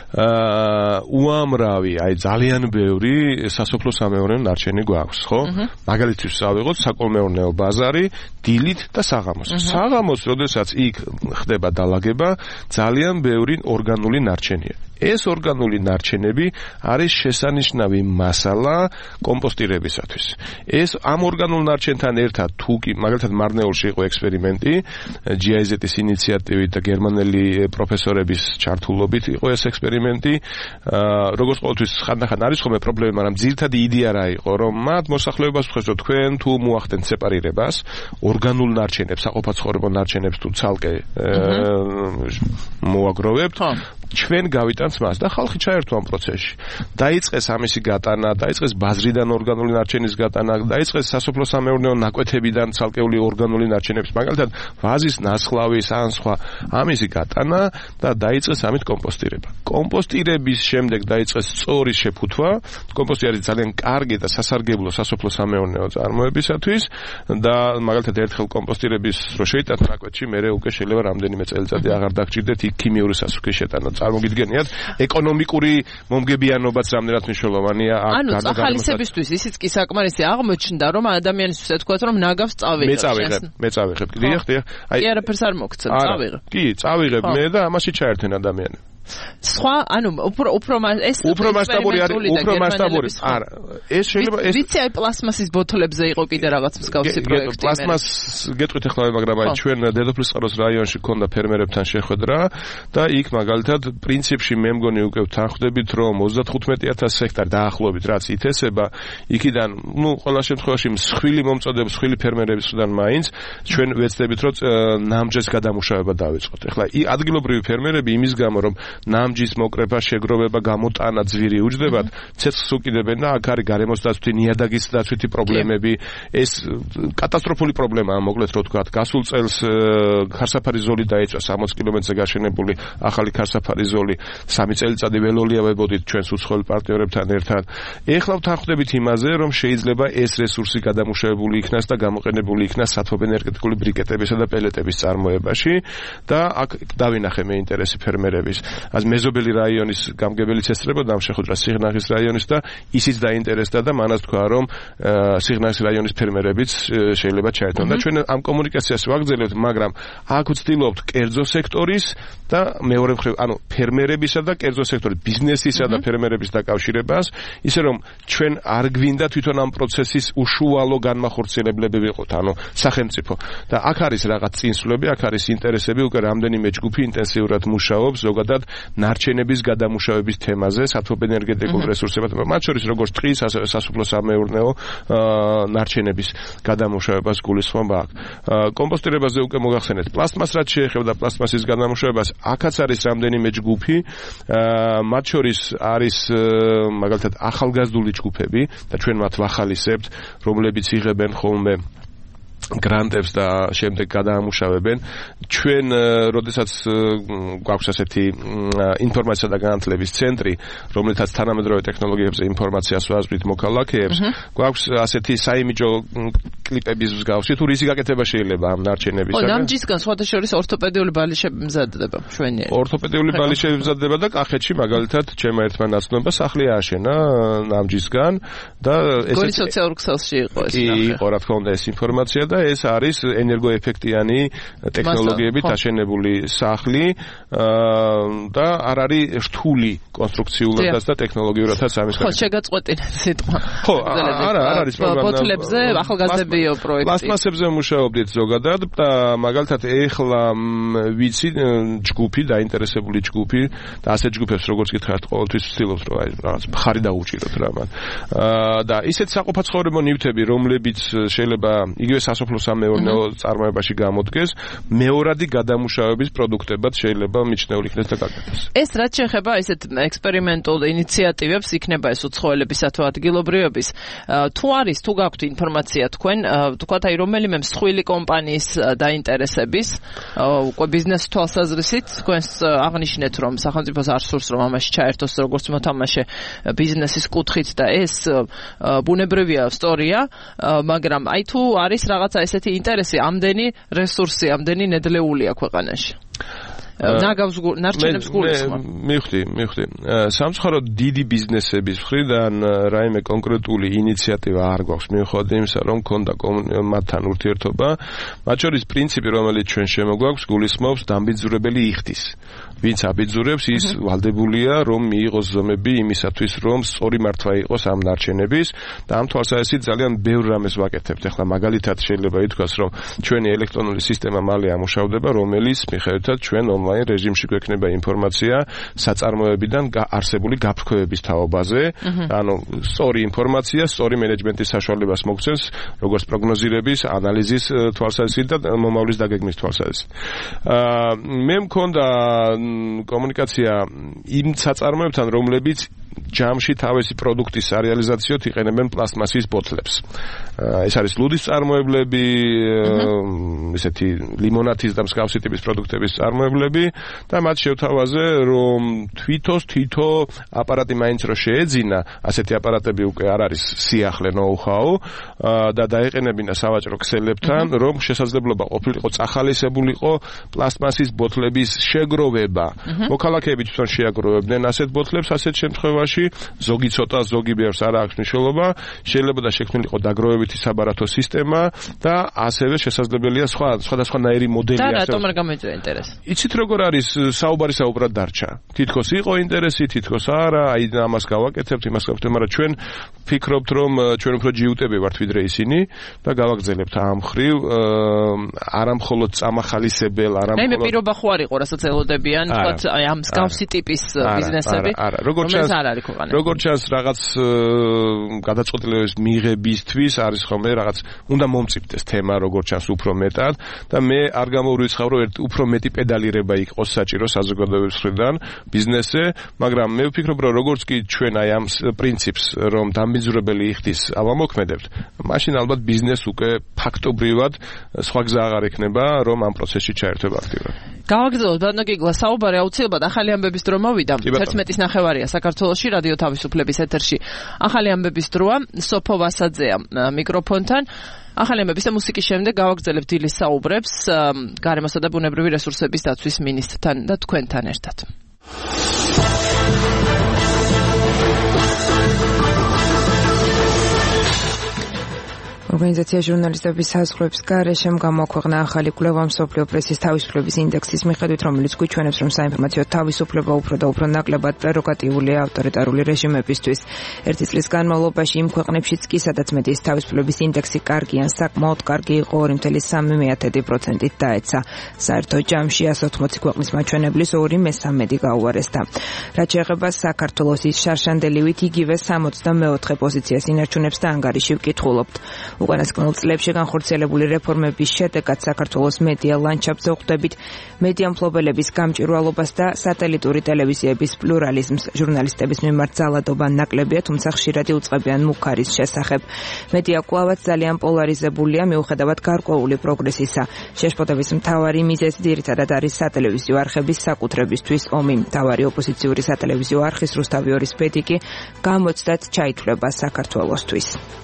უამრავი, აი ძალიან ბევრი სასოფლო-სამეურნეო ნარჩენი გვაქვს, ხო? მაგალითისთვის ავიღოთ საკოლმეურნეო ბაზარი, დილით და საღამოს. საღამოს, როდესაც იქ ხდება დალაგება, ძალიან ბევრი ორგანული ნარჩენია. ეს ორგანული ნარჩენები არის შესანიშნავი მასალა კომპოსტირებისათვის. ეს ამ ორგანულ ნარჩენთან ერთად თუ კი მაგალითად მარნეულში იყო ექსპერიმენტი, GIZ-ის ინიციატივით და გერმანელი პროფესორების ჩართულობით იყო ეს ექსპერიმენტი. როგორც ყოველთვის ხანდახან არის ხოლმე პრობლემა, მაგრამ ძირითადი იდეა რა იყო, რომ მათ მოსახლეობას ვხსენებთ, რომ თქვენ თუ მოახდენთ სეპარირებას, ორგანულ ნარჩენებს, საყოფაცხოვრებო ნარჩენებს თუ ცალკე მოაგროვებთ, ჩვენ გავიტანთ მას და ხალხი ჩაერთო ამ პროცესში. დაიწყეს ამისი გატანა, დაიწყეს ბაზრიდან ორგანული ნარჩენის გატანა, დაიწყეს სასოფლო-სამეურნეო ნაკვეთებიდან ცალკეული ორგანული ნარჩენების, მაგალითად ვაზის ნასხლავის ან სხვა ამისი გატანა და დაიწყეს ამით კომპოსტირება. კომპოსტირების შემდეგ დაიწყეს სწორი შეფუთვა. კომპოსტი არის ძალიან კარგი და სასარგებლო სასოფლო-სამეურნეო წარმოებისათვის და მაგალითად ერთხელ კომპოსტირების რო შეიტანთ ნაკვეთში, მერე უკვე შეიძლება რამდენიმე წელიწადი აღარ დაგჭირდეთ იქ ქიმიური სასუქის შეტანა. წარმოგიდგენიათ, ეკონომიკური მომგებიანობაც რამდენად მნიშვნელოვანია აქ
გარდა ახალისებისთვის ისიც კი საკმარისი აღმოჩნდა, რომ ადამიანისთვის ეთქვათ, რომ ნაგავს წავიღებ.
მე წავიღებ. დიახ.
აი არაფერს არ მოგცემ, წავიღებ.
კი, წავიღებ მე და ამაში ჩაერთენ ადამიანები.
სხვა, ანუ უფრო
მასშტაბური არა, ეს შეიძლება ეს
ვიცი აი პლასმასის ბოთლებზე იყო კიდე რაღაც მსგავსი პროექტი.
პლასმას გეტყვით ახლა, მაგრამ აი ჩვენ დედოფლის წყაროს რაიონში ქონდა ფერმერებთან შეხვედრა და იქ მაგალითად პრინციპში მე მგონი უკვე თანხმდებით, რომ 35000 ჰექტარი დაახლოებით რაც ითესება, იქიდან ყველა შემთხვევაში მსხვილი მომწოდების, მსხვილი ფერმერებისგან მაინც ჩვენ ვეცდებით, რომ ნამჯის გადამუშავება დავიწყოთ. ახლა ადგილობრივი ფერმერები იმის გამო, რომ ნამჯის მოკრება, შეგროვება, გამოტანა ძვირი უჯდებათ, ცეცხლს უკიდებენ და აქ არის გარემოს დაცვითი, ნიადაგის დაცვითი პრობლემები. ეს კატასტროფული პრობლემაა, მოკლედ რო ვთქვათ. გასულ წელს ქარსაფარი ზოლი დაიწვა 60 კილომეტრზე გაშენებული ახალი ქარსაფარი ზოლი 3 წელიწადი ველოლია ვებოდით ჩვენს უცხოელ პარტნიორებთან ერთად. ეხლა ვთანხმდებით იმაზე, რომ შეიძლება ეს რესურსი გადამუშავებული იქნას და გამოყენებული იქნას სათოფენერგეტიკული ბრიკეტებისა და პელეტების წარმოებაში და აქ დავინახე მე ინტერესი ფერმერების. אז მეზობელი რაიონის გამგებელიც ესწრებოდა ამ შეხვედრას სიღნაღის რაიონის და ისიც დაინტერესდა და მანაც თქვა, რომ სიღნაღის რაიონის ფერმერებიც შეიძლება ჩაერთონ და ჩვენ ამ კომუნიკაციას ვაგრძელებთ, მაგრამ აქ ვცდილობთ კერძო სექტორის და მეორე მხრივ, ანუ ფერმერებისა და კერძო სექტორის ბიზნესისა და ფერმერების დაკავშირებას, ისე რომ ჩვენ არ გვინდა თვითონ ამ პროცესის უშუალო განმახორციელებლები ვიყოთ, ანუ სახელმწიფო. და აქ არის რაღაც წინსვლები, აქ არის ინტერესები, უკვე რამდენიმე ჯგუფი ინტენსიურად მუშაობს ზოგადად ნარჩენების გადამუშავების თემაზე, სათოფენერგეტიკულ რესურსებად, მათ შორის როგორც ტყის, ასევე სასოფლო-სამეურნეო ნარჩენების გადამუშავებას გულისხმობა აქ. კომპოსტირებაზე უკვე მოგახსენეთ, პლასტმას რაც შეეხება პლასტმასის გადამუშავებას, აქაც არის რამდენიმე ჯგუფი, მათ შორის არის მაგალითად ახალგაზრდული ჯგუფები და ჩვენ მათ ვახალისებთ, რომლებიც იღებენ ხოლმე გრანტებს და შემდეგ გადაამუშავებენ. ჩვენ როდესაც გვაქვს ასეთი ინფორმაცია და განათლების ცენტრი, რომელთაც თანამედროვე ტექნოლოგიებზე ინფორმაციას ვაზრით მოქალაქეებს, გვაქვს ასეთი საიმიჯო კლიპების მსგავსი, თუ რისი გაკეთება შეიძლება ამ ნარჩენებისაგან.
ნამჯისგან სხვათა შორის ორთოპედიული ბალიშები მზადდება მშვენიერი.
ორთოპედიული ბალიშები მზადდება და კახეთში მაგალითად ჩემმა ერთმა ნაცნობმა სახლი ააშენა ნამჯისგან და
გოლის სოციალურ ქსელში იყო ეს.
იყო რა თქმა უნდა ეს ინფორმაცია და ეს არის ენერგოეფექტიანი ტექნოლოგიებით აშენებული სახლი და არ არის რთული კონსტრუქციულადაც და ტექნოლოგიურადაც ამის
ხო შეგაწყვეტინა სიტყვა.
ხო არა არის პრობლემა.
ბოთლებზე ახალგაზრდებიო პროექტი.
პლასტმასებზე მუშაობდით ზოგადად და მაგალითად ეხლა ვიცი ჯგუფი დაინტერესებული ჯგუფი და ასეთ ჯგუფებს როგორც გითხარით ყოველთვის ვცდილობთ რომ აი რაღაც მხარი დაუჭიროთ რა მან. და ისეთ საყოფაცხოვრებო ნივთები რომლებიც შეიძლება იგივე სასოფლო-სამეურნეო წარმოებაში გამოდგეს, მეორადი გადამუშავების პროდუქტებად შეიძლება მიჩნეულ იქნეს და გაკეთდეს.
ეს რაც შეეხება ესეთ ექსპერიმენტულ ინიციატივებს, იქნება ეს უცხოელებისა თუ ადგილობრივების, თუ არის, თუ გაქვთ ინფორმაცია თქვენ, თქვათ აი რომელიმე მსხვილი კომპანიის დაინტერესების, უკვე ბიზნეს თვალსაზრისით, თქვენს აღნიშნეთ, რომ სახელმწიფოს არ სურს, რომ ამაში ჩაერთოს როგორც მოთამაშე ბიზნესის კუთხით და ეს ბუნებრივია სტორია, მაგრამ აი თუ არის რაღაცა ესეთი ინტერესი, ამდენი რესურსი, ამდენი ნედლეულია ქვეყანაში. ნარჩენებს გულისხმობ.
მივხვდი. სამწუხაროდ დიდი ბიზნესების მხრიდან რაიმე კონკრეტული ინიციატივა არ გვაქვს, მიუხედავად იმისა, რომ ქონდა მათთან ურთიერთობა. მათ შორის პრინციპი, რომელიც ჩვენ შემოგვაქვს, გულისხმობს დამბიძურებელი იხდის. ვინც აბიძურებს, ის ვალდებულია, რომ მიიღოს ზომები იმისათვის, რომ სწორი მართვა იყოს ამ ნარჩენების და ამ თვალსაზრისით ძალიან ბევრ რამეს ვაკეთებთ. ახლა მაგალითად შეიძლება ითქვას, რომ ჩვენი ელექტრონული სისტემა მალე ამუშავდება, რომელიც მიხედვითაც ჩვენ ონლაინ რეჟიმში გვექნება ინფორმაცია საწარმოებიდან არსებული გაფრქვევების თაობაზე, ანუ სწორი ინფორმაცია, სწორი მენეჯმენტის საშუალებას მოგცემს, როგორც პროგნოზირების, ანალიზის თვალსაზრისით და მომავლის დაგეგმის თვალსაზრისით. მე მქონდა კომუნიკაცია იმ საწარმოებთან, რომლებიც ჯამში თავისი პროდუქტის რეალიზაციოდ იყენებენ პლასტმასის ბოთლებს. ეს არის ლუდის წარმოებლები, ესეთი ლიმონათის და მსგავსი ტიპის პროდუქტების წარმოებლები და მათ შევთავაზე, რომ თვითო აპარატი მაინც რო შეეძინა, ასეთი აპარატები უკვე არ არის სიახლე ნოუ-ჰაუ და დაეყენებინა სავაჭრო ქსელებთან, რომ შესაძლებლობა ყოფილიყო წახალისებულიყო პლასტმასის ბოთლების შეგროვება. მოქალაქეები თვითონ შეაგროვებდნენ ასეთ ბოთლებს, ასეთ შემთხვევაში შემთხვევაში, ზოგი ცოტა, ზოგი ბევრს არ აქვს მნიშვნელობა, შეიძლება და შექმნილიყო დაგროვებითი საბარათო სისტემა და ასევე შესაძლებელია სხვადასხვანაირი მოდელი
და რატომ არ გამოიწვია ინტერესი?
იცით როგორ არის, საუბარი საუბრად დარჩა. თითქოს იყო ინტერესი, თითქოს არა, აი ამას გავაკეთებთ, იმას გავაკეთებთ, მაგრამ ჩვენ ვფიქრობთ, რომ ჩვენ უფრო ჯიუტები ვართ ვიდრე ისინი და გავაგრძელებთ ამ მხრივ არა მხოლოდ წამახალისებელ, არა მხოლოდ. მე
პირობა ხო არ იყო, რასაც ელოდებიან, თქვათ, აი ამ მსგავსი ტიპის ბიზნესები.
როგორც ჩანს, რაღაც გადაწყვეტილების მიღებისთვის არის ხოლმე რაღაც უნდა მომწიფდეს თემა, როგორც ჩანს უფრო მეტად და მე არ გამოვრიცხავ, რომ უფრო მეტი პედალირება იყოს საჭირო საზოგადოების მხრიდან ბიზნესზე, მაგრამ მე ვფიქრობ, რომ როგორც კი ჩვენ აი ამ პრინციპს, რომ დამბინძურებელი იხდის ავამოქმედებთ, მაშინ ალბათ ბიზნეს უკვე ფაქტობრივად სხვა გზა აღარ ექნება, რომ ამ პროცესში ჩაერთვება აქტიურად.
გავაგრძელოთ ბატონო გიგლა საუბარი აუცილებლად ახალი ამბების დრო მოვიდა 11:09 საქართველოში რადიო თავისუფლების ეთერში ახალი ამბების დროა სოფო ვასაძეა მიკროფონთან ახალი ამბების და მუსიკის შემდეგ გავაგრძელებთ დილის საუბრებს გარემოსა და ბუნებრივი რესურსების დაცვის მინისტრთან და თქვენთან ერთად
ორგანიზაცია ჟურნალისტების საზღვრების გარეშე გამოაქვეყნა ახალი კვლევა მსოფლიო პრესის თავისუფლების ინდექსის მიხედვით, რომელიც გვიჩვენებს, რომ საინფორმაციო თავისუფლება უფრო და უფრო ნაკლებად პრეროგატიულია ავტორიტარული რეჟიმებისთვის. ერთი წლის განმავლობაში იმ ქვეყნებშიც კი, სადაც მედიის თავისუფლების ინდექსი კარგი ან საკმაოდ კარგი იყო 2.3%-ით დაეცა. საერთო ჯამში 180 ქვეყნის მაჩვენებლის 2/3 გაუარესდა. რაც შეეხება საქართველოს ის შარშანდელივით იგივე 64 პოზიციას ინარჩუნებს და ანგარიში ვკითხულობთ. უკანასკნელ წლებში განხორციელებული რეფორმების შედეგად საქართველოს მედია ლანდშაფტზე ვხვდებით მედია მფლობელების გამჭვირვალობას და სატელიტური ტელევიზიების პლურალიზმს. ჟურნალისტების მიმართ ძალადობა ნაკლებია, თუმცა ხშირად იუწყებიან მუქარის შესახებ. მედია კვლავაც ძალიან პოლარიზებულია მიუხედავად გარკვეული პროგრესისა. შეშფოთების მთავარი მიზეზი ძირითადად არის სატელევიზიო არხების საკუთრებისთვის ომი. მთავარი ოპოზიციური სატელევიზიო არხის რუსთავი ორის ბედიკი გამოცდად ჩაითვლება საქართველოსთვის.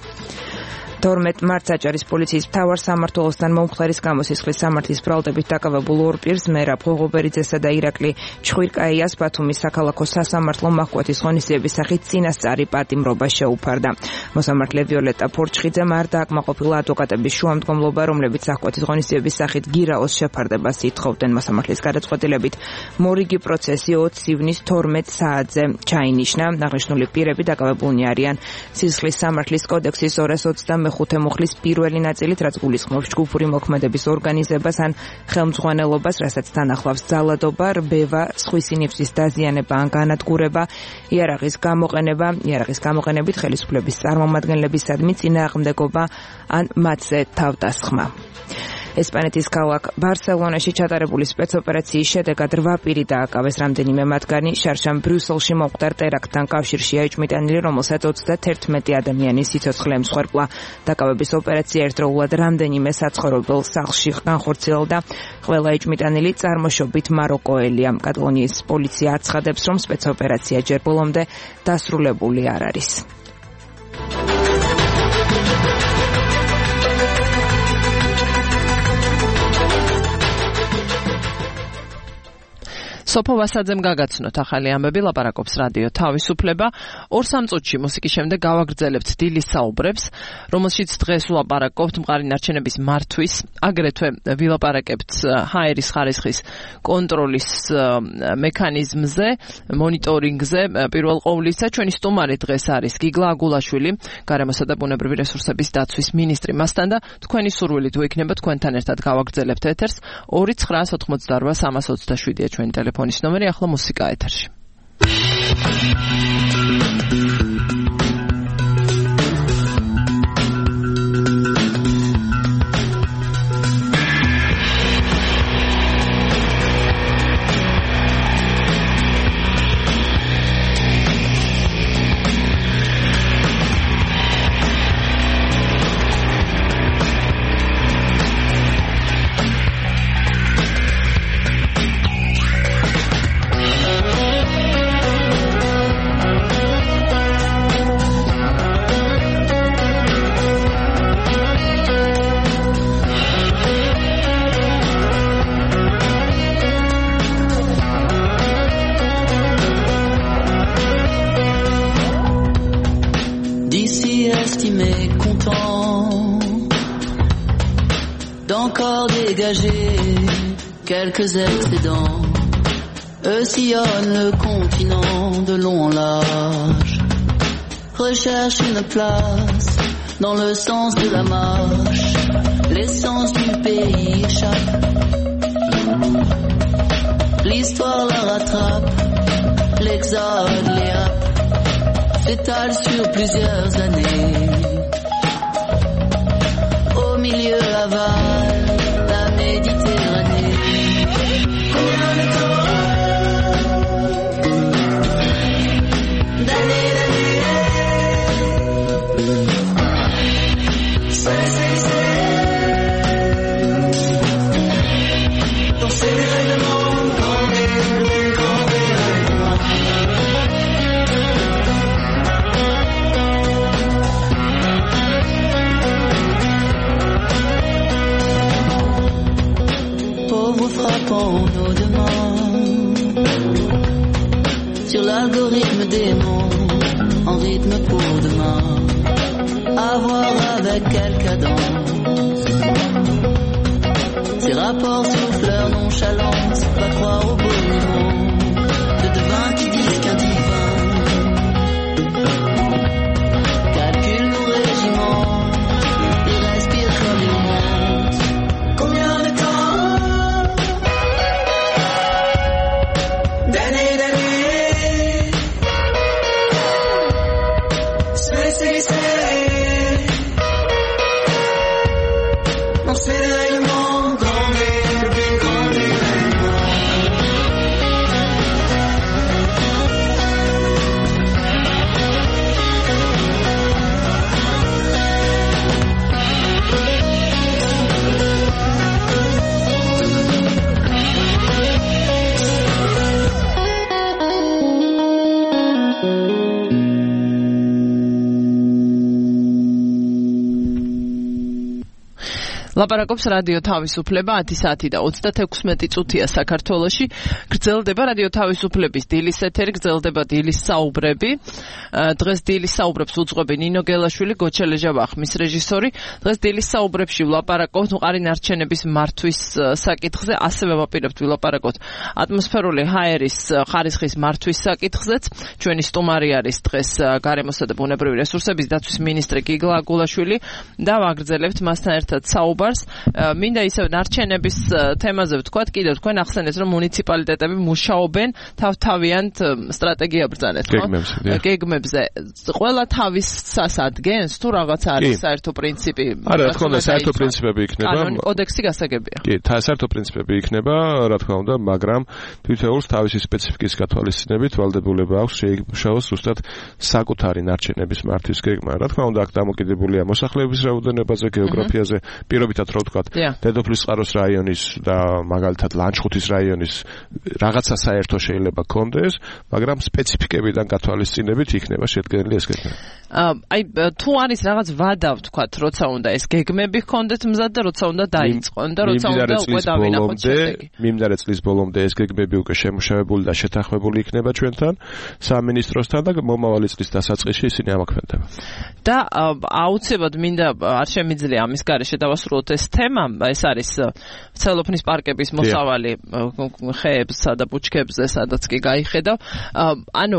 12 მარტს აჭარის პოლიციის მთავარ სამმართველოსთან მომხდარის გამოსისხლის სამართლის ბრალდებით დაკავებულ ორ პირს მერაბ ღოღობერიძესა და ირაკლი ჩხვირკაიას ბათუმის საქალაქო სასამართლო მაჰკვეთის ღონისძიების სახით წინასწარი პატიმრობა შეუფარდა. მოსამართლე ვიოლეტა ფორჩხიძემ არ დააკმაყოფილა ადვოკატების შუამდგომლობა, რომლებიც საჰკვეთის ღონისძიების სახით გირაოს შეფარდებას ითხოვდნენ. მოსამართლის გადაწყვეტილებით მორიგი პროცესი 20 ივნის 12 საათზე ჩაინიშნა. აღნიშნული პირები დაკავებულნი არიან სისხლის სამართლის კოდექსის 225 მუხლის პირველი ნაწილით, რაც გულისხმობს ჯგუფური მოქმედების ორგანიზებას ან ხელმძღვანელობას, რასაც თან ახლავს ძალადობა, რბევა, სხვისი ნიფსის დაზიანება ან განადგურება, იარაღის გამოყენებით ხელისუფლების წარმომადგენლებისადმი წინააღმდეგობა ან მათზე თავდასხმა. ესპანეთის ქალაქ ბარსელონაში ჩატარებული სპეცოპერაციის შედეგად 8 პირი დააკავეს, რამდენიმე მათგანი შარშან ბრიუსელში მომხდარ ტერაქტთან კავშირშია იჭმიტანილი, რომელსაც 31 ადამიანი სიცოცხლე ემსხვერპლა. დაკავების ოპერაცია ერთდროულად რამდენიმე საცხოვრებელ სახლში განხორციელდა. ყველა იჭმიტანილი წარმოშობით მაროკოელია. კატალონიის პოლიცია აცხადებს, რომ სპეცოპერაცია ჯერ ბოლომდე დასრულებული არ არის.
სოფო ვასაძემ გაგაცნოთ ახალი ამბები, ლაპარაკობს რადიო თავისუფლება. 2-3 წუთში მუსიკის შემდეგ გავაგრძელებთ დილის საუბრებს, რომელშიც დღეს ვლაპარაკობთ მყარი ნარჩენების მართვის, აგრეთვე ვილაპარაკებთ ჰაერის ხარისხის კონტროლის მექანიზმზე, მონიტორინგზე. პირველ ყოვლისა ჩვენი სტუმარი დღეს არის გიგლა აგულაშვილი, გარემოსა და ბუნებრივი რესურსების დაცვის მინისტრი. მასთან და თქვენი სურვილით ვიქნება თქვენთან ერთად გავაგრძელებთ ეთერს. 2-988-327-ია ჩვენი ტელეფონის ნომერი, ახლა მუსიკა ეთერში.
d'encore dégager quelques excédents. Eux sillonnent le continent de long en large, recherchent une place dans le sens de la marche. L'essence du pays échappe, l'histoire la rattrape, l'exode les happe, s'étale sur plusieurs années. Au milieu aval, la Méditerranée. Combien de temps, d'années, dans ces règlements pauvres frappant nos demandes sur l'algorithme des mondes en rythme pour demain. À voir avec quelle cadence ces rapports souffleurs nonchalance. Pas croire au boniment de devins qui disent qu'un divin calcule nos régiments et respire comme il monte. Combien de temps, d'années, c'est le règlement grandé, le plus grand des règlements.
ლაპარაკობს რადიო თავისუფლება 10 საათი და 36 წუთია საქართველოში. გრძელდება რადიო თავისუფლების დილის ეთერი, გრძელდება დილის საუბრები. დღეს დილის საუბრებს უძღვები ნინო გელაშვილი, გოჩა ლეჟავახმის რეჟისორი. დღეს დილის საუბრებში ვლაპარაკობთ მყარი ნარჩენების მართვის საკითხზე, ასევე ვაპირებთ ვილაპარაკოთ ატმოსფერული ჰაერის ხარისხის მართვის საკითხზეც. ჩვენი სტუმარი არის დღეს გარემოსა და ბუნებრივი რესურსების დაცვის მინისტრი გიგლა აგულაშვილი და ვაგრძელებთ მასთან ერთად საუბარს. მინდა ისევ ნარჩენების თემაზე ვთქვათ, კიდევ თქვენ ახსენეთ, რომ მუნიციპალიტეტები მუშაობენ თავთავიანთ სტრატეგია ბრძანეთ, ხო? გეგმებზე. ყველა თავის სასადგენს თუ რაღაც არის საერთო პრინციპი?
არა, რა თქმა უნდა, საერთო პრინციპები იქნება.
კანონი, კოდექსი გასაგებია.
კი, საერთო პრინციპები იქნება, რა თქმა უნდა, მაგრამ თითოეულს თავისი სპეციფიკის გათვალისწინებით ვალდებულება აქვს შეიმუშაოს ზუსტად საკუთარი ნარჩენების მართვის გეგმა. რა თქმა უნდა, აქ დამოკიდებულია მოსახლეობის რაოდენობაზე, გეოგრაფიაზე, პირობითად რო ვთქვათ, დედოფლისწყაროს რაიონის და მაგალითად ლანჩხუთის რაიონის რაღაცა საერთო შეიძლება კონდეს, მაგრამ სპეციფიკებიდან გათვალისწინებით იქნება შედგენილი ეს გეგმა.
აი თუ არის რაღაც ვადა ვთქვათ, როცა უნდა ეს გეგმები ჰქონდეთ მზად და როცა უნდა დაიწყონ და როცა უნდა უკვე დავინახოთ შედეგი.
მიმდინარე წლის ბოლომდე ეს გეგმები უკვე შემუშავებული და შეთანხმებული იქნება ჩვენთან სამინისტროსთან და მომავალი წლის დასაწყისში ისინი ამოქმედება.
და აუცილებლად მინდა არ შემიძლია ამის გარეშე დავასრულოთ ეს თემა, ეს არის ცელოფნის პარკების მოსავალი ხეებსა და ბუჩქებზე, სადაც კი გაიხედავ. ანუ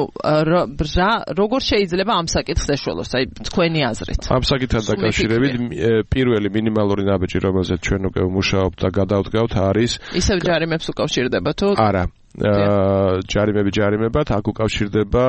როგორ შეიძლება ამ საკითხს ეშველოს, აი თქვენი აზრით?
ამ საკითხთან დაკავშირებით პირველი მინიმალური ნაბიჯი, რომელზეც ჩვენ უკვე ვმუშაობთ და გადავდგავთ, არის
ისევ ჯარიმებს უკავშირდება თუ?
არა. ჯარიმებად აქ უკავშირდება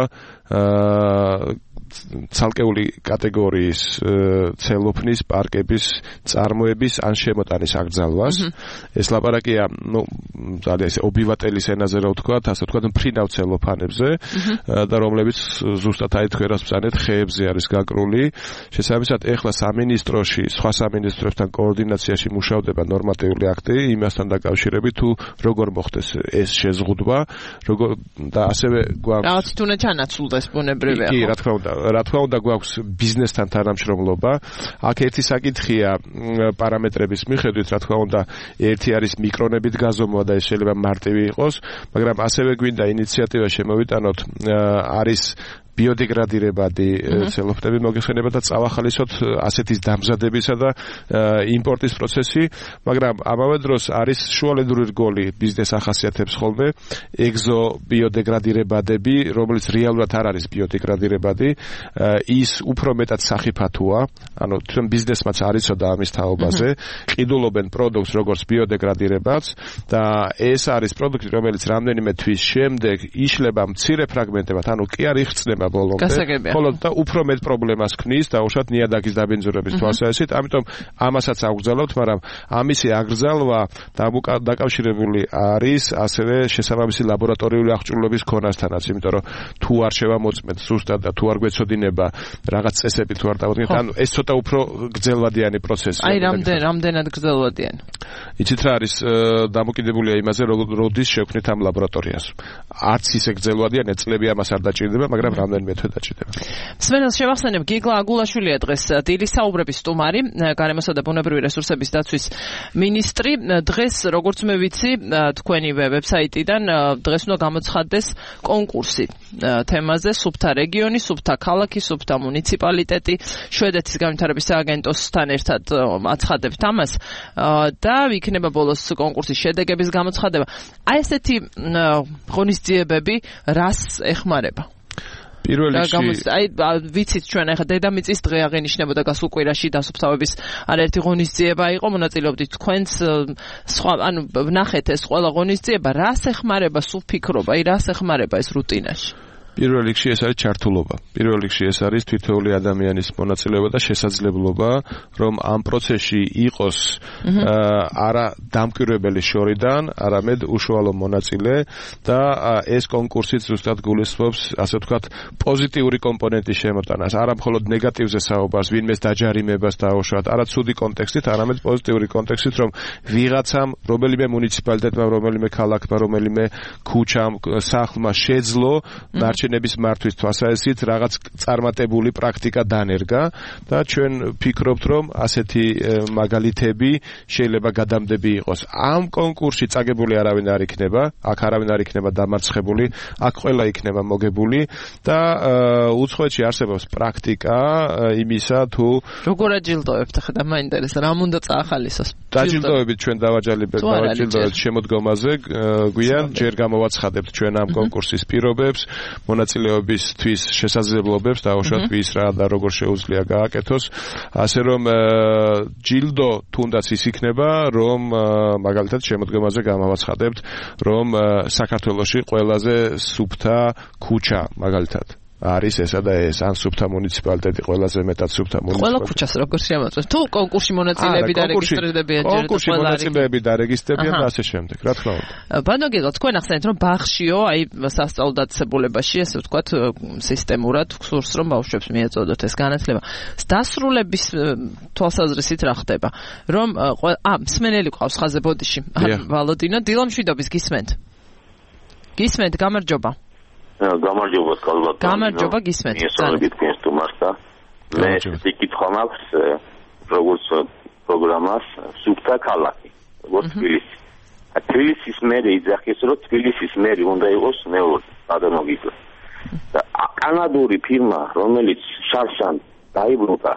ცალკეული კატეგორიის ცელოფნის პარკების წარმოების ან შემოტანის აკრძალვას. ეს ლაპარაკია, ძალიან ესე ობივატელის ენაზე რა ვთქვათ, ასე ვთქვათ, მფრინავ ცელოფანებზე და რომლებიც ზუსტად აი თქვენ რას ბრძანეთ, ხეებზე არის გაკრული. შესაბამისად, ეხლა სამინისტროში, სხვა სამინისტროსთან კოორდინაციაში მუშავდება ნორმატიული აქტი იმასთან დაკავშირებით, თუ როგორ მოხდეს ეს შეზღუდვა, როგორ და ასევე გვაქვს
რაღაც თუნე ჩანაცვლდეს ბუნებრივია.
კი, რა თქმა უნდა გვაქვს ბიზნესთან თანამშრომლობა. აქ ერთი საკითხია პარამეტრების მიხედვით, რა თქმა უნდა, ერთი არის მიკრონებით გაზომვა და ეს შეიძლება მარტივი იყოს, მაგრამ ასევე გვინდა ინიციატივა შემოვიტანოთ, არის ბიოდეგრადირებადი ცელოფნები მოგეხსენება და წავახალისოთ ასეთის დამზადებისა და იმპორტის პროცესი, მაგრამ ამავე დროს არის შუალედური რგოლი ბიზნეს ახასიათებს ხოლმე ეგზო ბიოდეგრადირებადები, რომელიც რეალურად არ არის ბიოდეგრადირებადი, ის უფრო მეტად სახიფათოა, ანუ თვითონ ბიზნესმაც არიცოდა ამის თაობაზე, ყიდულობენ პროდუქტს როგორც ბიოდეგრადირებადს და ეს არის პროდუქტი, რომელიც რამდენიმე თვის შემდეგ იშლება მცირე ფრაგმენტებად, ანუ კი არ იხსნება ბოლომდე, ხოლო და უფრო მეტ პრობლემას ქმნის დაუშვათ ნიადაგის დაბინძურების თვალსაზრისით, ამიტომ ამასაც აგრძელებთ, მაგრამ ამისი აგრძელვა დაკავშირებული არის ასევე შესაბამისი ლაბორატორიული აღჭურვილობის ქონასთანაც, იმიტომ რომ თუ არ შევამოწმეთ ზუსტად და თუ არ გვეცოდინება რაღაც წესები თუ არ დავადგინოთ, ანუ ეს ცოტა უფრო გრძელვადიანი პროცესია.
აი რამდენად გრძელვადიანი?
იცით რა არის დამოკიდებულია იმაზე, როდის შევქმნით ამ ლაბორატორიას. არც ისე გრძელვადიანი წლები ამას არ დაჭირდება, მაგრამ რამდენიმე თვე დაჭირდება.
მსმენელს შევახსენებ, გიგლა აგულაშვილია დღეს დილის საუბრების სტუმარი, გარემოსა და ბუნებრივი რესურსების დაცვის მინისტრი. დღეს, როგორც მე ვიცი, თქვენი ვებსაიტიდან დღეს უნდა გამოცხადდეს კონკურსი თემაზე სუფთა რეგიონი, სუფთა ქალაქი, სუფთა მუნიციპალიტეტი, შვედეთის განვითარების სააგენტოსთან ერთად აცხადებთ ამას და იქნება ბოლოს კონკურსის შედეგების გამოცხადება. აი ესეთი ღონისძიებები რას ეხმარება?
პირველ რიგში
აი ვიცით ჩვენ ახლა დედამიწის დღე აღინიშნებოდა გასულ კვირაში დასუფთავების არაერთი ღონისძიება იყო, მონაწილეობდით თქვენც სხვა, ანუ ნახეთ ეს ყველა ღონისძიება რას ეხმარება სულ ფიქრობა, აი რას ეხმარება ეს რუტინაში?
პირველ რიგში ეს არის ჩართულობა. პირველ რიგში ეს არის თითოეული ადამიანის მონაწილეობა და შესაძლებლობა, რომ ამ პროცესში იყოს არა დამკვირვებელი შორიდან, არამედ უშუალო მონაწილე და ეს კონკურსიც ზუსტად გულისხმობს, ასე ვთქვათ, პოზიტიური კომპონენტის შემოტანას, არა მხოლოდ ნეგატივზე საუბარს, ვინმეს დაჯარიმებას დაუშვათ, არა ცუდი კონტექსტით, არამედ პოზიტიური კონტექსტით, რომ ვიღაცამ, რომელიმე მუნიციპალიტეტმა, რომელიმე ქალაქმა, რომელიმე ქუჩამ, სახლმა შეძლო ნების მართვის თვალსაზრისით რაღაც წარმატებული პრაქტიკა დანერგა და ჩვენ ფიქრობთ, რომ ასეთი მაგალითები შეიძლება გადამდები იყოს. ამ კონკურსში წაგებული არავინ არ იქნება, აქ არავინ არ იქნება დამარცხებული, აქ ყველა იქნება მოგებული და უცხოეთში არსებობს პრაქტიკა იმისა თუ
როგორ აჯილდოებთ ახლა და მაინტერესა რა უნდა წაახალისოს.
დაჯილდოებით ჩვენ დავაჯილდოებთ შემოდგომაზე, გვიან ჯერ გამოვაცხადებთ ჩვენ ამ კონკურსის პირობებს, მონაწილეობისთვის შესაძლებლობებს დაუშვათ ვის რა და როგორ შეუძლია გააკეთოს, ასე რომ ჯილდო თუნდაც ის იქნება, რომ მაგალითად შემოდგომაზე გამოვაცხადებთ, რომ საქართველოში ყველაზე სუფთა ქუჩა მაგალითად არის ესა და ეს, ან სუფთა მუნიციპალიტეტი ყველაზე მეტად სუფთა მუნიციპალიტეტი.
ყველა ქუჩას როგორ შემოწმეს? თუ კონკურსში მონაწილეები დარეგისტრირდებიან,
კონკურსში მონაწილეები დარეგისტრირდებიან და ასე შემდეგ, რა თქმა უნდა.
ბანო გიგო, თქვენ ახსენეთ, რომ ბაღშიო, აი სასწავლო დაწესებულებაში, ესე ვთქვათ, სისტემურად გსურს, რომ ბავშვებს მიეწოდოთ ეს განათლება. დასრულების თვალსაზრისით რა ხდება? რომ მსმენელი ყავს ხაზე ბოდიში. ვალოდინო, დილამშვიდობის გისმენთ. გისმენთ, გამარჯობა.
გამარჯობა კალბატონო.
გამარჯობა გისმენთ.
ესწავლებით თქვენს სტუმარს და მე იკითხვა მაქვს როგორც პროგრამას სუფთა ქალაქი, როგორც თბილისი. თბილისის მერი იძახეს, რომ თბილისის მერი უნდა იყოს მეორე ადამიანები. და კანადური ფირმა, რომელიც შარშან დაიბრუნდა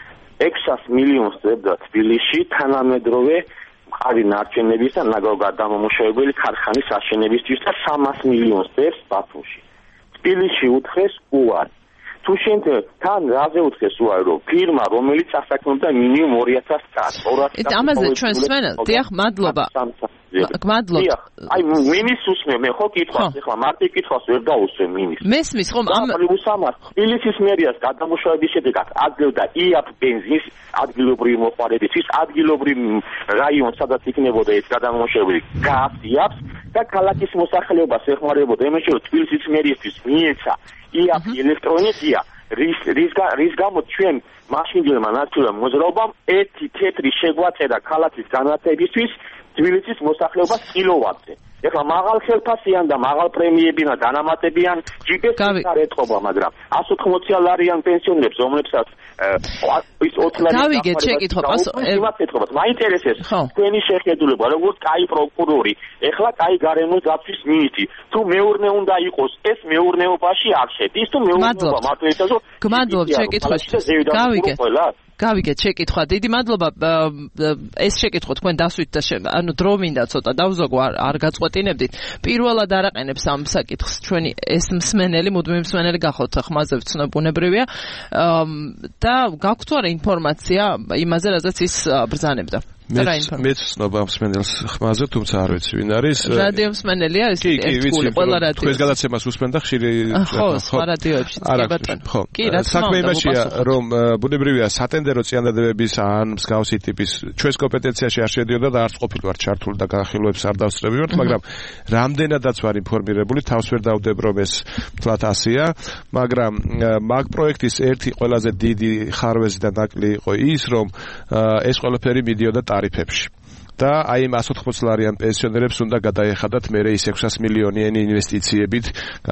600 მილიონს დებდა თბილისში თანამედროვე მყარი ნარჩენების და ნაგავგადამამუშავებელი ქარხანის აშენებისთვის და 300 მილიონს დებს ბათუმში. თბილისში უთხეს უარი. თუ შენ თან რაზე უთხეს უარი, რომ ფირმა, რომელიც ასაკნობდა მინიმუმ 200 წელს, 200
ამაზე ჩვენ სვენელთ, დიახ, მადლობა. მადლობა.
აი მინისს უსმენ, მე ხო კითხავს, ეხლა მარტო კითხავს ვერ დაუსვენ მინისს.
მესმის ხომ
ამ უსამართ თბილისის მერიას გადამუშავების შედეგად აძლევდა იაფ ბენზინს ადგილობრივი მოხმარებისთვის, ადგილობრივ რაიონს, სადაც იქნებოდა ეს გადამუშავებული გააფიაფს და ქალაქის მოსახლეობას ეხმარებოდა იმაში, რომ თბილისის მერიისთვის მიეცა იაფი ელექტროენერგია, რის გამო ჩვენ
მაშინდელმა ნაციონალურ მოძრაობამ ერთი თეთრი შეგვაწერა ქალაქის განათებისთვის თბილისის მოსახლეობას კილოვატზე. ეხლა მაღალ ხელფასიან და მაღალ პრემიებიან დანამატებიან ჯიბეს არ ეთყობა, მაგრამ 180 ლარიან პენსიონერებს, რომლებსაც ის 20 ლარი
გავიგეთ შეკითხვა
იმათ ეთყობათ. მაინტერესებს თქვენი შეხედულება, როგორც კაი პროკურორი, ეხლა კაი გარემოს დაცვის მინისტრი, თუ მეურნე უნდა იყოს, ეს მეურნეობაში არ შედის, ის თუ მეურნეობა მარტო ეთაზო.
გმადლობთ შეკითხვისთვის. გავიგეთ შეკითხვა. დიდი მადლობა. ეს შეკითხვა თქვენ დასვით და ანუ დრო მინდა ცოტა დავზოგო არ გაწყვეტინებდით. პირველად არაყენებს ამ საკითხს ჩვენი ეს მსმენელი, მუდმივი მსმენელი გახოთ, ხმაზე ვცნობუნებრივია. და გაქვთ არა ინფორმაცია იმაზე, რაზეც ის ბრძანებდა.
მეც ვცნობა მსმენელს ხმაზე, თუმცა არ ვიცი ვინ არის.
რადიო მსმენელია ეს ერთგული ყველა რადიო.
ეს გადაცემას უსმენ და ხშირი
ხო, სხვა რადიოებში კი ბატონო. კი, რა თქმა უნდა.
საქმე იმაშია, რომ ბუნებრივია სატენდერო წინადადებების ან მსგავსი ტიპის ჩვენს კომპეტენციაში არ შედიოდა და არც ყოფილვარ ჩართული და განხილვებს არ დავსწრებივართ, მაგრამ რამდენადაც ვარ ინფორმირებული, თავს ვერ დავდებ რომ ეს თლათ ასია, მაგრამ მაგ პროექტის ერთი ყველაზე დიდი ხარვეზი და ნაკლი იყო ის, რომ ეს ყველაფერი მიდიოდა ტარიფებში. და აი 180 ლარიან პენსიონერებს უნდა გადაეხადათ მე ის 600 მილიონიანი ინვესტიციებით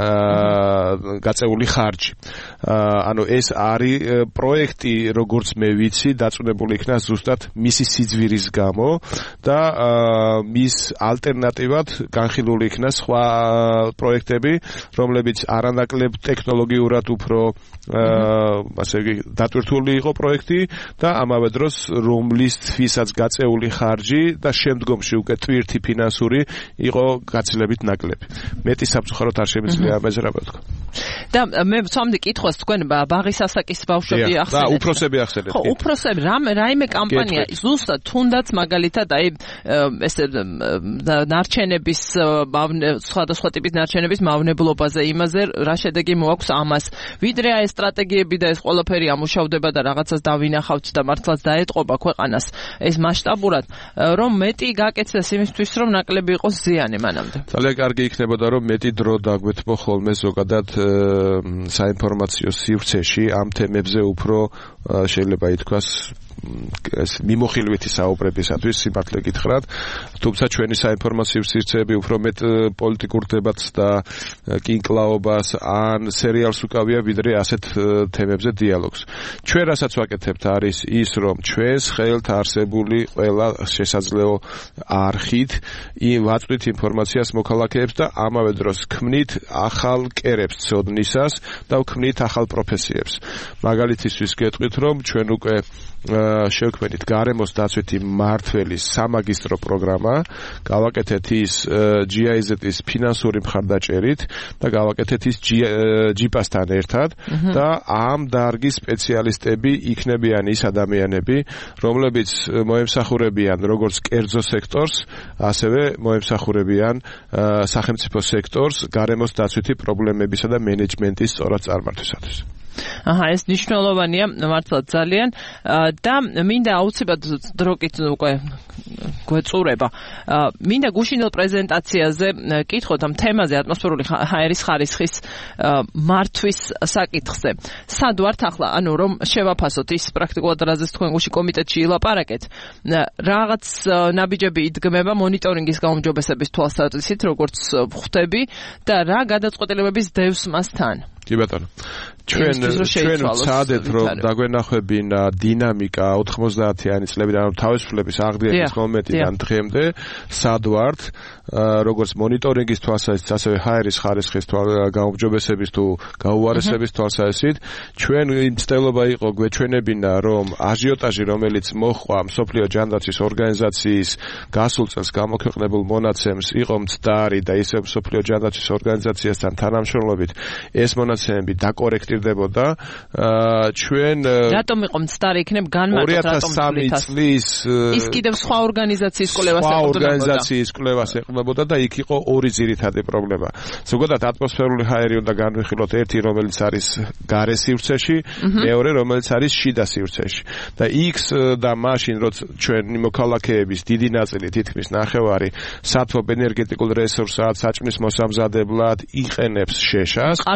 გაწეული ხარჯი. ანუ ეს არის პროექტი, როგორც მე ვიცი, დაწუნებული იქნა ზუსტად მისი სიძვირის გამო და მის ალტერნატივად განხილული იქნა სხვა პროექტები, რომლებიც არანაკლებ ტექნოლოგიურად უფრო ასე იგი დატვირთული იყო პროექტი და ამავე დროს რომლისთვისაც გაწეული ხარჯი და შემდგომში უკვე ტვირთი ფინანსური იყო გაცილებით ნაკლები. მეტი სამწუხაროდ არ შემიძლია ამაზე რა ვთქვა.
და მე ვცამდი კითხვას თქვენ ბაღის ასაკის ბავშვები ახსენეთ.
და უფროსები ახსენეთ.
ხო, უფროსები რაიმე კამპანია ზუსტად თუნდაც მაგალითად აი ეს ნარჩენების სხვადასხვა ტიპის ნარჩენების მავნებლობაზე იმაზე რა შედეგი მოაქვს ამას. ვიდრე აი სტრატეგიები და ეს ყველაფერი ამუშავდება და რაღაცას დავინახავთ და მართლაც დაეტყობა ქვეყანას ეს მასშტაბურად რომ მეტი გაკეთდეს იმისთვის რომ ნაკლები იყოს ზიანი მანამდე.
ძალიან კარგი იქნებოდა რომ მეტი დრო დაგვეთმო ხოლმე ზოგადად საინფორმაციო სივრცეში ამ თემებზე უფრო შეიძლება ითქვას მიმოხილვითი საუბრებისათვის სიმართლე გითხრათ, თუმცა ჩვენი საინფორმაციო სივრცეები უფრო მეტ პოლიტიკურ დებატს და კინკლაობას ან სერიალს უკავია ვიდრე ასეთ თემებზე დიალოგს. ჩვენ რასაც ვაკეთებთ არის ის, რომ ჩვენს ხელთ არსებული ყველა შესაძლო არხით ვაწვდით ინფორმაციას მოქალაქეებს და ამავე დროს ქმნით ახალ კერებს ცოდნისას და ვქმნით ახალ პროფესიებს. მაგალითისთვის გეტყვით, რომ ჩვენ უკვე შევქმნით გარემოს დაცვითი მმართველის სამაგისტრო პროგრამა, გავაკეთეთ ის GIZ-ის ფინანსური მხარდაჭერით და გავაკეთეთ ის JIPA-სთან ერთად და ამ დარგის სპეციალისტები იქნებიან ის ადამიანები, რომლებიც მოემსახურებიან როგორც კერძო სექტორს, ასევე მოემსახურებიან სახელმწიფო სექტორს გარემოს დაცვითი პრობლემებისა და მენეჯმენტის სწორად წარმართვისათვის.
ეს მნიშვნელოვანია მართლაც ძალიან და მინდა აუცილებლად დროკით უკვე გვეწურება. მინდა გუშინდელ პრეზენტაციაზე კითხოთ ამ თემაზე ატმოსფერული ჰაერის ხარისხის მართვის საკითხზე. სად ვართ ახლა, ანუ რომ შევაფასოთ ის პრაქტიკულად რაზეც თქვენ გუში კომიტეტში ილაპარაკეთ. რაღაც ნაბიჯები იდგმება მონიტორინგის გაუმჯობესების თვალსაზრისით, როგორც ხვდები და რა გადაწყვეტილებების დევს მასთან.
კი ბატონო. ჩვენ ვცადეთ რომ დაგვენახვებინა დინამიკა 90-იანი წლებიდან, ანუ თავისუფლების აღდგენის მომენტიდან დღემდე, სად ვართ, როგორც მონიტორინგის თვალსაზრისით, ასევე ჰაერის ხარისხის გაუმჯობესების თუ გაუარესების თვალსაზრისით, ჩვენ მცდელობა იყო გვეჩვენებინა, რომ აჟიოტაჟი, რომელიც მოჰყვა მსოფლიო ჯანდაცვის ორგანიზაციის გასულ წელს გამოქვეყნებულ მონაცემს, იყო მცდარი და ისე მსოფლიო ჯანდაცვის ორგანიზაციასთან თანამშრომლობით ეს მონაცემები დაკორექტირდებოდა. ჩვენ
რატომ იყო მცდარი იქნებ განმარტოთ რატომ
2003 წლის
ის კიდევ სხვა ორგანიზაციის კვლევას ეყრდნობოდა და იქ იყო ორი ძირითადი პრობლემა. ზოგადად ატმოსფერული ჰაერი უნდა განვიხილოთ, ერთი რომელიც არის გარე სივრცეში, მეორე რომელიც არის შიდა სივრცეში. და იქ და მაშინ როცა ჩვენი მოქალაქეების დიდი ნაწილი თითქმის ნახევარი სათვალ ენერგეტიკულ რესურსად, საჭმლის მოსამზადებლად იყენებს შეშას.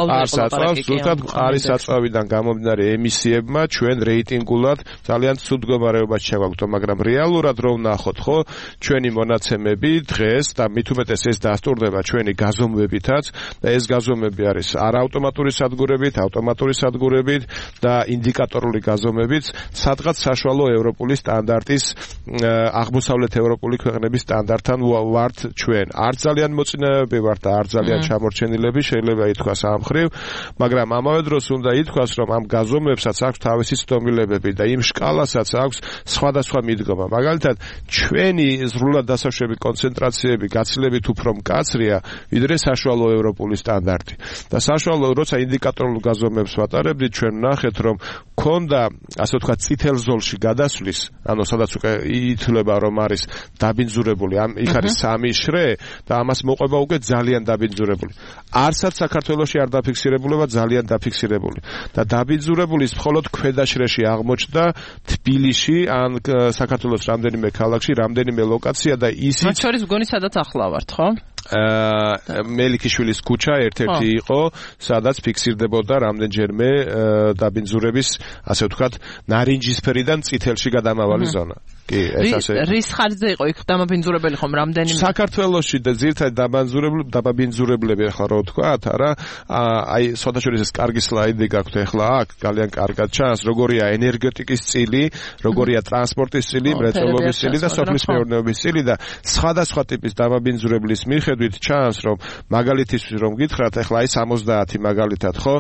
მყარს აწვავს,
ზუსტად მყარის აწვავიდან გამომდინარე ემისიებმა ჩვენ რეიტინგულად ძალიან ცუდ მდგომარეობაში ჩავაგდო, მაგრამ რეალურად რომ ნახოთ, ხო, ჩვენი მონაცემები დღეს და მით უმეტეს ეს დასტურდება ჩვენი გაზომვებითაც და ეს გაზომვები არის არაავტომატური სადგურებით, ავტომატური სადგურებით და ინდიკატორული გაზომვებით, სადღაც საშუალო ევროპული სტანდარტის აღმოსავლეთ ევროპული ქვეყნების სტანდარტთან ვართ ჩვენ. არ ძალიან მოწინააღმდეგე ვართ და არ ძალიან ჩამორჩენილები შეიძლება ითქვას ამ მხრივ, მაგრამ ამავე დროს უნდა ითქვას, რომ ამ გაზომვებსაც აქვს თავისი ცდომილებები და იმ შკალასაც აქვს სხვადასხვა მიდგომა. მაგალითად, ჩვენი ზრულად დასაშვები კონცენტრაციები გაცილებით უფრო მკაცრია, ვიდრე საშუალო ევროპული სტანდარტი. და საშუალო, როცა ინდიკატორულ გაზომვებს ვატარებდით, ჩვენ ვნახეთ, რომ ქონდა, ასე ვთქვათ, წითელ ზოლში გადასვლის, ანუ სადაც უკვე ითვლება, რომ არის დაბინძურებული, იქ არის 3 შრე და ამას მოყვება უკვე ძალიან დაბინძურებული. არცად საქართველოში არ დაფიქსირებულა, ძალიან დაფიქსირებული. და დაბინძურებულის მხოლოდ ქვედა შრეში აღმოჩნდა თბილისში, ან საქართველოს რამდენიმე ქალაქში, რამდენიმე ლოკაცია და ისიც
მათ შორის მგონი სადაც ახლა ვართ, ხო?
მელიქიშვილის ქუჩა ერთ-ერთი იყო, სადაც ფიქსირდებოდა რამდენჯერმე დაბინძურების, ასე ვთქვათ, ნარინჯისფერიდან წითელში გადამავალი ზონა. კი, ეს ასე.
რის ხარჯზე იყო იქ დაბინძურებელი ხომ რამდენიმე?
საქართველოში და ძირითადად დაბინძურებლები ახლა რო ვთქვათ, არა, აი, სოდაშორის ეს კარგი სლაიდი გაქვთ ახლა აქ, ძალიან კარგად ჩანს, როგორია ენერგეტიკის წილი, როგორია ტრანსპორტის წილი, მრეწველობის წილი და სოფლის მეურნეობის წილი და სხვადასხვა ტიპის დაბინძურებლის მიხედვით ჩანს, რომ მაგალითისთვის რომ გითხრათ, ახლა აი 70 მაგალითად, ხო?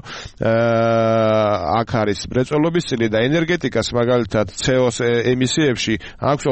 აქ არის მრეწველობის წილი და ენერგეტიკას მაგალითად CO2 ემისიებში აქვს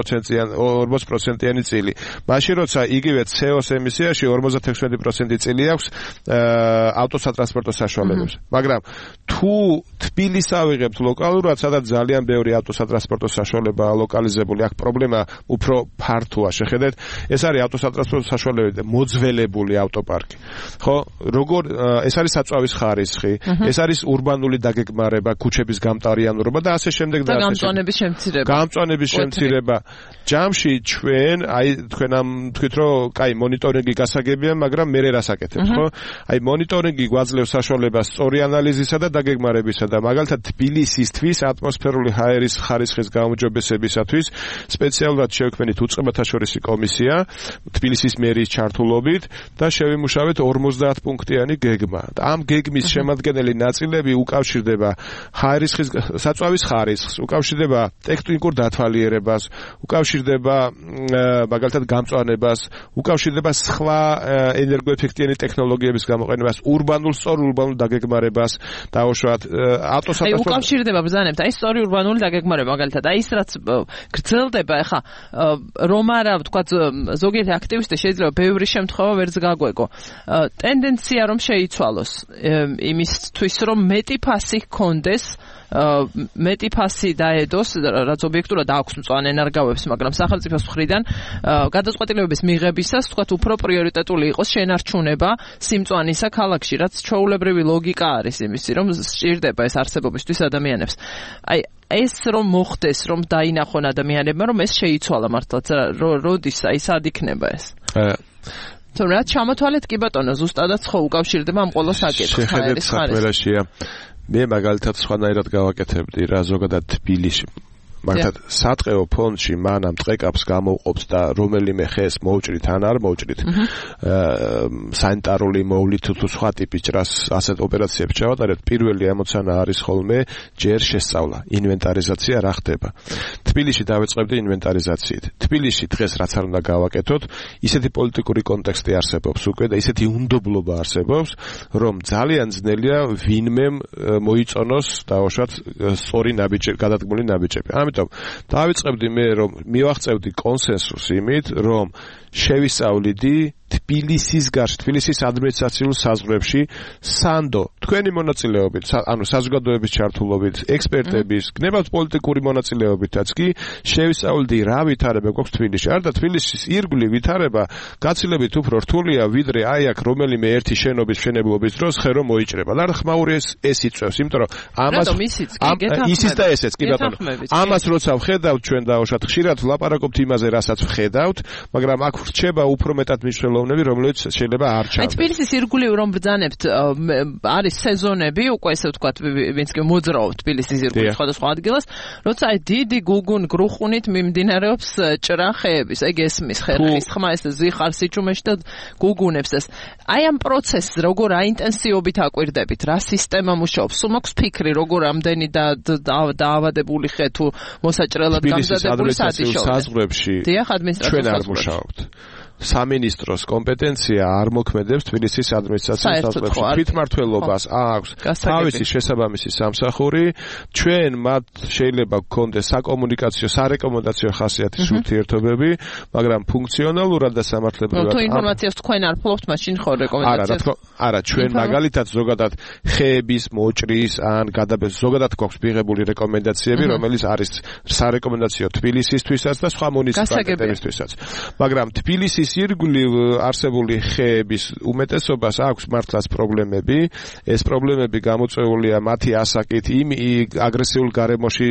40%-იანი წილი. მაშინ როცა იგივე CO2 ემისიაში 56% წილი აქვს ავტოსატრანსპორტო საშუალებებს. მაგრამ თუ თბილისს ავიღებთ ლოკალურად, სადაც ძალიან ბევრი ავტოსატრანსპორტო საშუალებაა ლოკალიზებული, აქ პრობლემა უფრო ფართოა. შეხედეთ, ეს არის ავტოსატრანსპორტო საშუალებები და მოძველებული ავტოპარკი. ხო, როგორ ეს არის საწვავის ხარისხი, ეს არის ურბანული დაგეგმარება, ქუჩების გამტარიანურობა და ასე შემდეგ
და გამწვანების შემცირება.
გამწვანების შემცირება. ჯამში ჩვენ, აი თქვენ ამ თქვით, რომ კაი მონიტორინგი გასაგებია, მაგრამ მე რას აკეთებ, ხო? აი მონიტორინგი გვაძლევს საშუალებას სწორი ანალიზისა და დაგეგმარებისა და მაგალითად თბილისისთვის ატმოსფერული ჰაერის ხარისხის გაუმჯობესებისათვის სპეციალურად შევქმნით უწყებათაშორისი კომისია თბილისის მერის ჩართულობით და შევიმუშავეთ 50 პუნქტიანი გეგმა. და ამ გეგმის შემადგენელი ნაწილები უკავშირდება ჰაერისხის საწვავის ხარისხს, უკავშირდება ტექტონიკურ დათვალიერებას, უკავშირდება მაგალითად გამწვანებას, უკავშირდება სხვა ენერგოეფექტიანი ტექნოლოგიების გამოყენებას, სწორ ურბანულ დაგეგმარებას, დაუშვათ ავტოსატრანსპორტო.
აი უკავშირდება ბრძანებთ, აი სწორი ურბანული დაგეგმარება მაგალითად, აი ის რაც გრძელდება, ეხა რომ არა ვთქვათ ზოგიერთი აქტივისტი შეიძლება ბევრი შემთხვევა ვერც გაგვეგო. ტენდენცია რომ შეიცვალოს იმისთვის რომ მეტი ფასი ჰქონდეს, მეტი ფასი დაედოს, რაც ობიექტურად აქვს მწვანე ენერგავებს, მაგრამ სახელმწიფოს მხრიდან გადაწყვეტილებების მიღებისას თქვათ უფრო პრიორიტეტული იყოს შენარჩუნება სიმწვანისა ქალაქში, რაც ჩვეულებრივი ლოგიკა არის იმისი, რომ სჭირდება ეს არსებობისთვის ადამიანებს. აი ეს რომ მოხდეს, რომ დაინახონ ადამიანებმა, რომ ეს შეიცვალა მართლაც, როდის აი სად იქნება ეს? თუმცა რაც ჩამოთვალეთ კი ბატონო, ზუსტადაც ხო უკავშირდება ამ ყველა საკითხს.
შეხედეთ საქმერაშია. მე მაგალითად სხვანაირად გავაკეთებდი რა ზოგადად თბილისში. მაგალითად სატყეო ფონდში მანამ ტყეკაპს გამოვყოფს და რომელიმე ხეს მოვჭრით ან არ მოვჭრით სანიტარული მოვლით თუ სხვა ტიპის ჭრას ასეთ ოპერაციებს ჩავატარებთ, პირველი ამოცანა არის ხოლმე ჯერ შესწავლა, ინვენტარიზაცია რა ხდება. თბილისში დავიწყებდი ინვენტარიზაციით. თბილისში დღეს რაც არ უნდა გავაკეთოთ, ისეთი პოლიტიკური კონტექსტი არსებობს უკვე და ისეთი უნდობლობა არსებობს, რომ ძალიან ძნელია ვინმე მოიწონოს დაუშვათ სწორი ნაბიჯები, გადადგმული ნაბიჯები. ამიტომ დავიწყებდი მე რომ მივაღწევდი კონსენსუსს იმით, რომ შევისწავლიდი თბილისის გარშ, თბილისის ადმინისტრაციულ საზღვრებში სანდო თქვენი მონაწილეობით, ანუ საზოგადოების ჩართულობით, ექსპერტების, გნებავთ პოლიტიკური მონაწილეობითაც კი შევისწავლდი რა ვითარება გვაქვს თბილისში. არ და თბილისის ირგვლივ ვითარება გაცილებით უფრო რთულია, ვიდრე აი აქ რომელიმე ერთი შენობის მშენებლობის დროს ხერო მოიჭრება. და ხმაური ეს იწევს, იმიტომ რომ ამას ისიც და ესეც კი ბატონო. ამას როცა ვხედავთ ჩვენ დაუშვათ ხშირად ვლაპარაკობთ იმაზე, რასაც ვხედავთ, მაგრამ აქ რჩება უფრო მეტად მნიშვნელოვანი ხელოვნები, რომელიც შეიძლება არ ჩავდეს.
აი თბილისის ირგვლივ რომ ბრძანებთ, არის სეზონები, უკვე ესე ვთქვათ, ვინც კი მოძრაობს თბილისის ირგვლივ სხვადასხვა ადგილას, როცა აი დიდი გრუხუნით მიმდინარეობს ჭრა ხეების, აი გესმის ხერხის ხმა, ეს ზიხარ სიჩუმეში და გუგუნებს ეს. აი ამ პროცესს როგორ აინტენსივობით აკვირდებით, რა სისტემა მუშაობს? სულ მაქვს ფიქრი, როგორ ამდენი დაავადებული ხე თუ მოსაჭრელად გამზადებული სადიშოვე.
საზღვრებში ჩვენ არ მუშაობთ. სამინისტროს კომპეტენცია არ მოქმედებს თბილისის ადმინისტრაციის საზღვრებში. თვითმმართველობას აქვს თავისი შესაბამისი სამსახური. ჩვენ მათ შეიძლება გქონდეს საკომუნიკაციო, სარეკომენდაციო ხასიათის ურთიერთობები, მაგრამ ფუნქციონალურად და სამართლებრივად.
თუ ინფორმაციას თქვენ არ ფლობთ, მაშინ ხო რეკომენდაციას?
არა, ჩვენ მაგალითად ზოგადად ხეების მოჭრის ან ზოგადად გვაქვს მიღებული რეკომენდაციები, რომელიც არის სარეკომენდაციო თბილისისთვისაც და სხვა მუნიციპალიტეტებისთვისაც. მაგრამ თბილისის ირგვლივ არსებული ხეების უმეტესობას აქვს მართლაც პრობლემები. ეს პრობლემები გამოწვეულია მათი ასაკით, იმ აგრესიულ გარემოში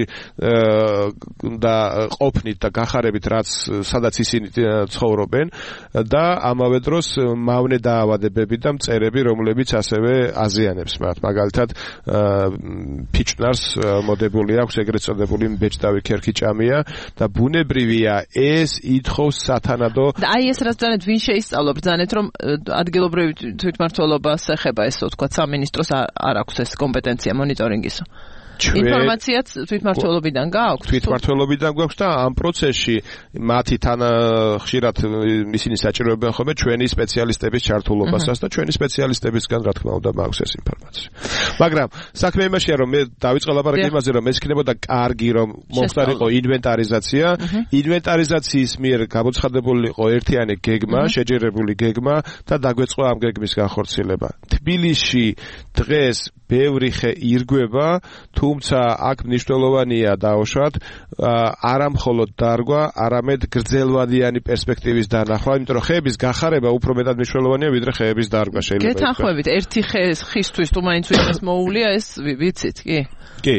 და ყოფნით და გახარებით, სადაც ისინი ცხოვრობენ და ამავე დროს მავნე დაავადებები და მწერები, რომლებიც ასევე აზიანებს მათ. მაგალითად, ფიჭვნარს მოდებული აქვს ეგრეთ წოდებული მბეჭდავი ქერქიჭამია და ბუნებრივია ეს ითხოვს სათანადო.
აი ეს რაც ბრძანეთ, ვინ შეისწავლა ბრძანეთ, რომ ადგილობრივი თვითმმართველობას ეხება ესე ვთქვათ, სამინისტროს არ აქვს ეს კომპეტენცია მონიტორინგისო. ინფორმაციაც თვითმმართველობიდან გააქვთ?
თვითმმართველობიდან გვაქვს და ამ პროცესში მათი თან ხშირად ისინი საჭიროებენ ხოლმე ჩვენი სპეციალისტების ჩართულობასაც და ჩვენი სპეციალისტებისგან რა თქმა უნდა მაქვს ეს ინფორმაცია. მაგრამ საქმე იმაშია, რომ მე დავიწყე ლაპარაკი იმაზე, რომ ეს იქნებოდა კარგი, რომ მოხდარიყო ინვენტარიზაცია, ინვენტარიზაციის მიერ გამოცხადებულიყო ერთიანი გეგმა, შეჯერებული გეგმა და დაგვეწყო ამ გეგმის განხორციელება. თბილისში დღეს ბევრი ხე ირგვება, თუმცა აქ მნიშვნელოვანია დაუშვათ არა მხოლოდ დარგვა, არამედ გრძელვადიანი პერსპექტივის დანახვა, იმიტომ რომ ხეების გახარება უფრო მეტად მნიშვნელოვანია, ვიდრე ხეების დარგვა შეიძლება.
გეთანხმებით, ერთი ხისთვის თუ მაინც ვინმეს მოუვლია, ეს ვიცით, კი?
კი.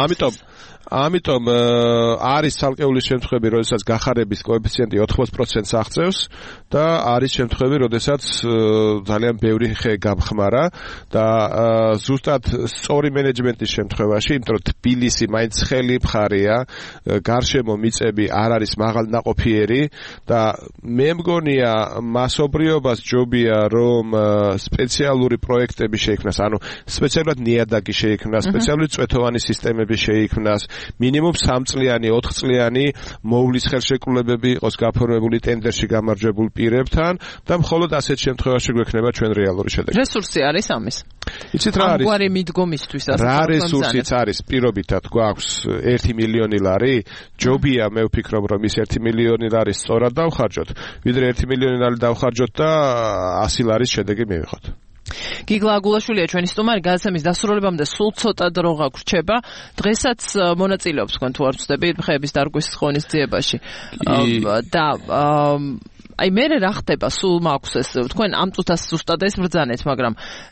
ამიტომ არის ცალკეული შემთხვევები, როდესაც გახარების კოეფიციენტი 80%-ს აღწევს და არის შემთხვევები, როდესაც ძალიან ბევრი ხე გამხმარა და ზუსტად სწორი მენეჯმენტის შემთხვევაში, იმიტომ რომ თბილისი მაინც ცხელი მხარეა, გარშემო მიწები არ არის მაღალნაყოფიერი და მე მგონია მასობრიობას ჯობია, რომ სპეციალური პროექტები შეიქმნას, ანუ სპეციალურად ნიადაგი შეიქმნას, სპეციალური წვეთოვანი სისტემები შეიქმნას, მინიმუმ 3 წლიანი, 4 წლიანი მოვლის ხელშეკრულებები იყოს გაფორმებული ტენდერში გამარჯვებულ პირებთან და მხოლოდ ასეთ შემთხვევაში გვექნება ჩვენ რეალური შედეგი.
რესურსი არის ამის?
იცით რა არის?
ამგვარი მიდგომისთვის
რა რესურსიც არის? პირობითად გვაქვს 1 მილიონი ლარი, ჯობია მე ვფიქრობ, რომ ის 1 მილიონი ლარი სწორად დავხარჯოთ, ვიდრე 1 მილიონი ლარი დავხარჯოთ და 100 ლარის შედეგი მივიღოთ.
გიგლა აგულაშვილია ჩვენი სტუმარი, გადაცემის დასრულებამდე სულ ცოტა დრო გაგვრჩება. დღესაც მონაწილეობს თქვენ თუ არ ვწდები ხეების დარგვის ღონისძიებაში. და აი მე რა ხდება, სულ მაქვს ეს თქვენ ამ წუთას ზუსტად ეს ბრძანეთ, მაგრამ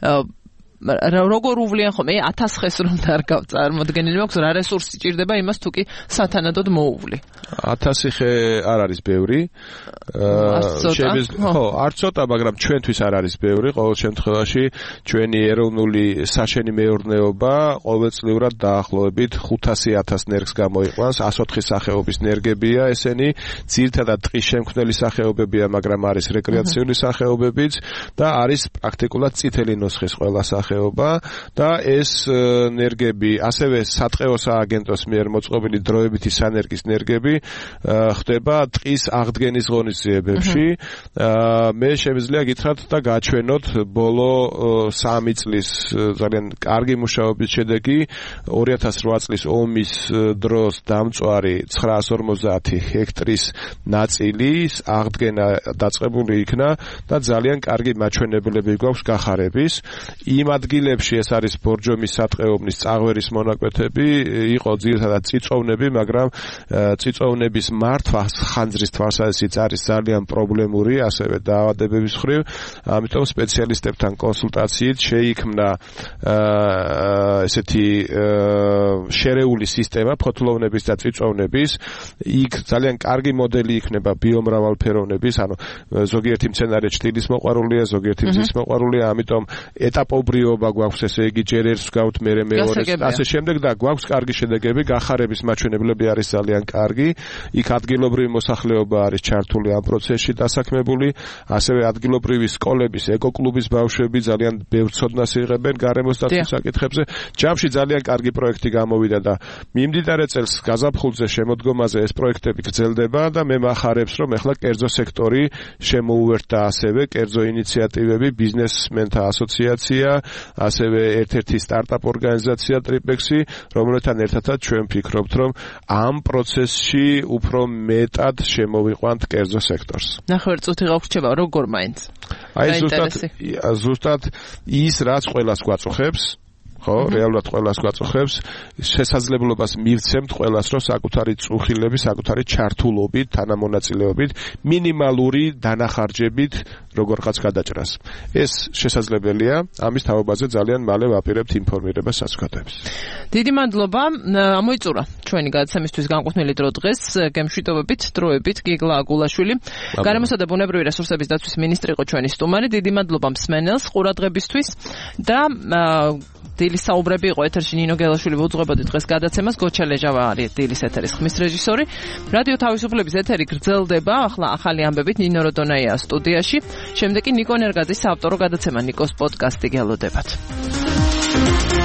როგორ უვლიან ხოლმე 1000 ხეს რომ დარგავ წარმოდგენილი მაქვს, რა რესურსი ჭირდება იმას თუ კი სათანადოდ მოუვლი.
1000 ხე არ არის ბევრი. ხო, არ ცოტა, მაგრამ ჩვენთვის არ არის ბევრი. ყოველ შემთხვევაში ჩვენი ეროვნული საშენი მეურნეობა ყოველწლიურად დაახლოებით 500.000 ნერგს გამოიყვანს. 104 სახეობის ნერგებია ესენი, ძირითადად ტყის შემქმნელი სახეობებია, მაგრამ არის რეკრეაციული სახეობებიც და არის პრაქტიკულად წითელი ნუსხის ყველა სახეობა და ეს ნერგები, ასევე სატყეო სააგენტოს მიერ მოწყობილი დროებითი სანერგის ნერგები ხდება ტყის აღდგენის ღონისძიებებში. მე შემიძლია გითხრათ და გაჩვენოთ ბოლო 3 წლის ძალიან კარგი მუშაობის შედეგი 2008 წლის ომის დროს დამწვარი 950 ჰექტრის ნაწილის აღდგენა დაწყებული იქნა და ძალიან კარგი მაჩვენებლები გვაქვს გახარების. იმ ადგილებში ეს არის ბორჯომის, სატყეობნის, წაღვერის მონაკვეთები, იყო ძირითადად წიწოვნები, მაგრამ წიწოვნების მართვა ხანძრის თვალსაზრისით არის ძალიან პრობლემური, ასევე დაავადებების მხრივ, ამიტომ სპეციალისტებთან კონსულტაციით შეიქმნა ესეთი შერეული სისტემა ფოთლოვნების და წიწოვნების. იქ ძალიან კარგი მოდელი იქნება ბიომრავალფეროვნების, ანუ ზოგიერთი მცენარე ჭრილის მოყვარულია, ზოგიერთი მზის მოყვარულია, ამიტომ ეტაპობრიობა გვაქვს, ესე იგი ჯერ ერთს გავთ, მერე მეორეს, ასე შემდეგ და გვაქვს კარგი შედეგები, გახარების მაჩვენებლები არის ძალიან კარგი. იქ ადგილობრივი მოსახლეობა არის ჩართული ამ პროცესში დასაქმებული, ასევე ადგილობრივი სკოლების, ეკოკლუბის ბავშვები ძალიან ბევრ ცოდნას იღებენ გარემოს დაცვის საკითხებზე. ჯამში ძალიან კარგი პროექტი გამოვიდა და მიმდინარე წელს გაზაფხულზე შემოდგომაზე ეს პროექტები გრძელდება და მე მახარებს, რომ ეხლა კერძო სექტორი შემოუერთდა ასევე კერძო ინიციატივები, ბიზნესმენთა ასოციაცია, ასევე ერთ-ერთი სტარტაპ ორგანიზაცია ტრიპექსი, რომელთან ერთადაც ჩვენ ვფიქრობთ, რომ ამ პროცესში უფრო მეტად შემოვიყვანთ კერძო სექტორს.
ნახევარწუთი გავრჩება, როგორ მაინც?
აი ზუსტად ის რაც ყველას გვაწუხებს, ხო, რეალურად ყველას გვაწუხებს, შესაძლებლობას მივცემთ ყველას, რომ საკუთარი წუხილები, საკუთარი ჩართულობით, თანამონაწილეობით, მინიმალური დანახარჯებით როგორღაც გადაჭრას. ეს შესაძლებელია, ამის თაობაზე ძალიან მალე ვაპირებთ ინფორმირებას საზოგადოებას.
დიდი მადლობა, ამოიწურა ჩვენი გადაცემისთვის განკუთვნილი დრო დღეს, გემშვიდობებით, დროებით, გიგლა აგულაშვილი, გარემოსა და ბუნებრივი რესურსების დაცვის მინისტრი იყო ჩვენი სტუმარი. დიდი მადლობა მსმენელს ყურადღებისთვის და დილის საუბრები იყო ეთერში ნინო გელაშვილი ვუძღვებოდი დღეს გადაცემას, გოჩა ლეჟავა არის დილის ეთერის ხმის რეჟისორი. რადიო თავისუფლების ეთერი გრძელდება, ახლა ახალი ამბებით ნინო როდონაია სტუდიაში. შემდეგ კი ნიკო ნერგაძის საავტორო გადაცემა ნიკოს პოდკასტი გელოდებათ.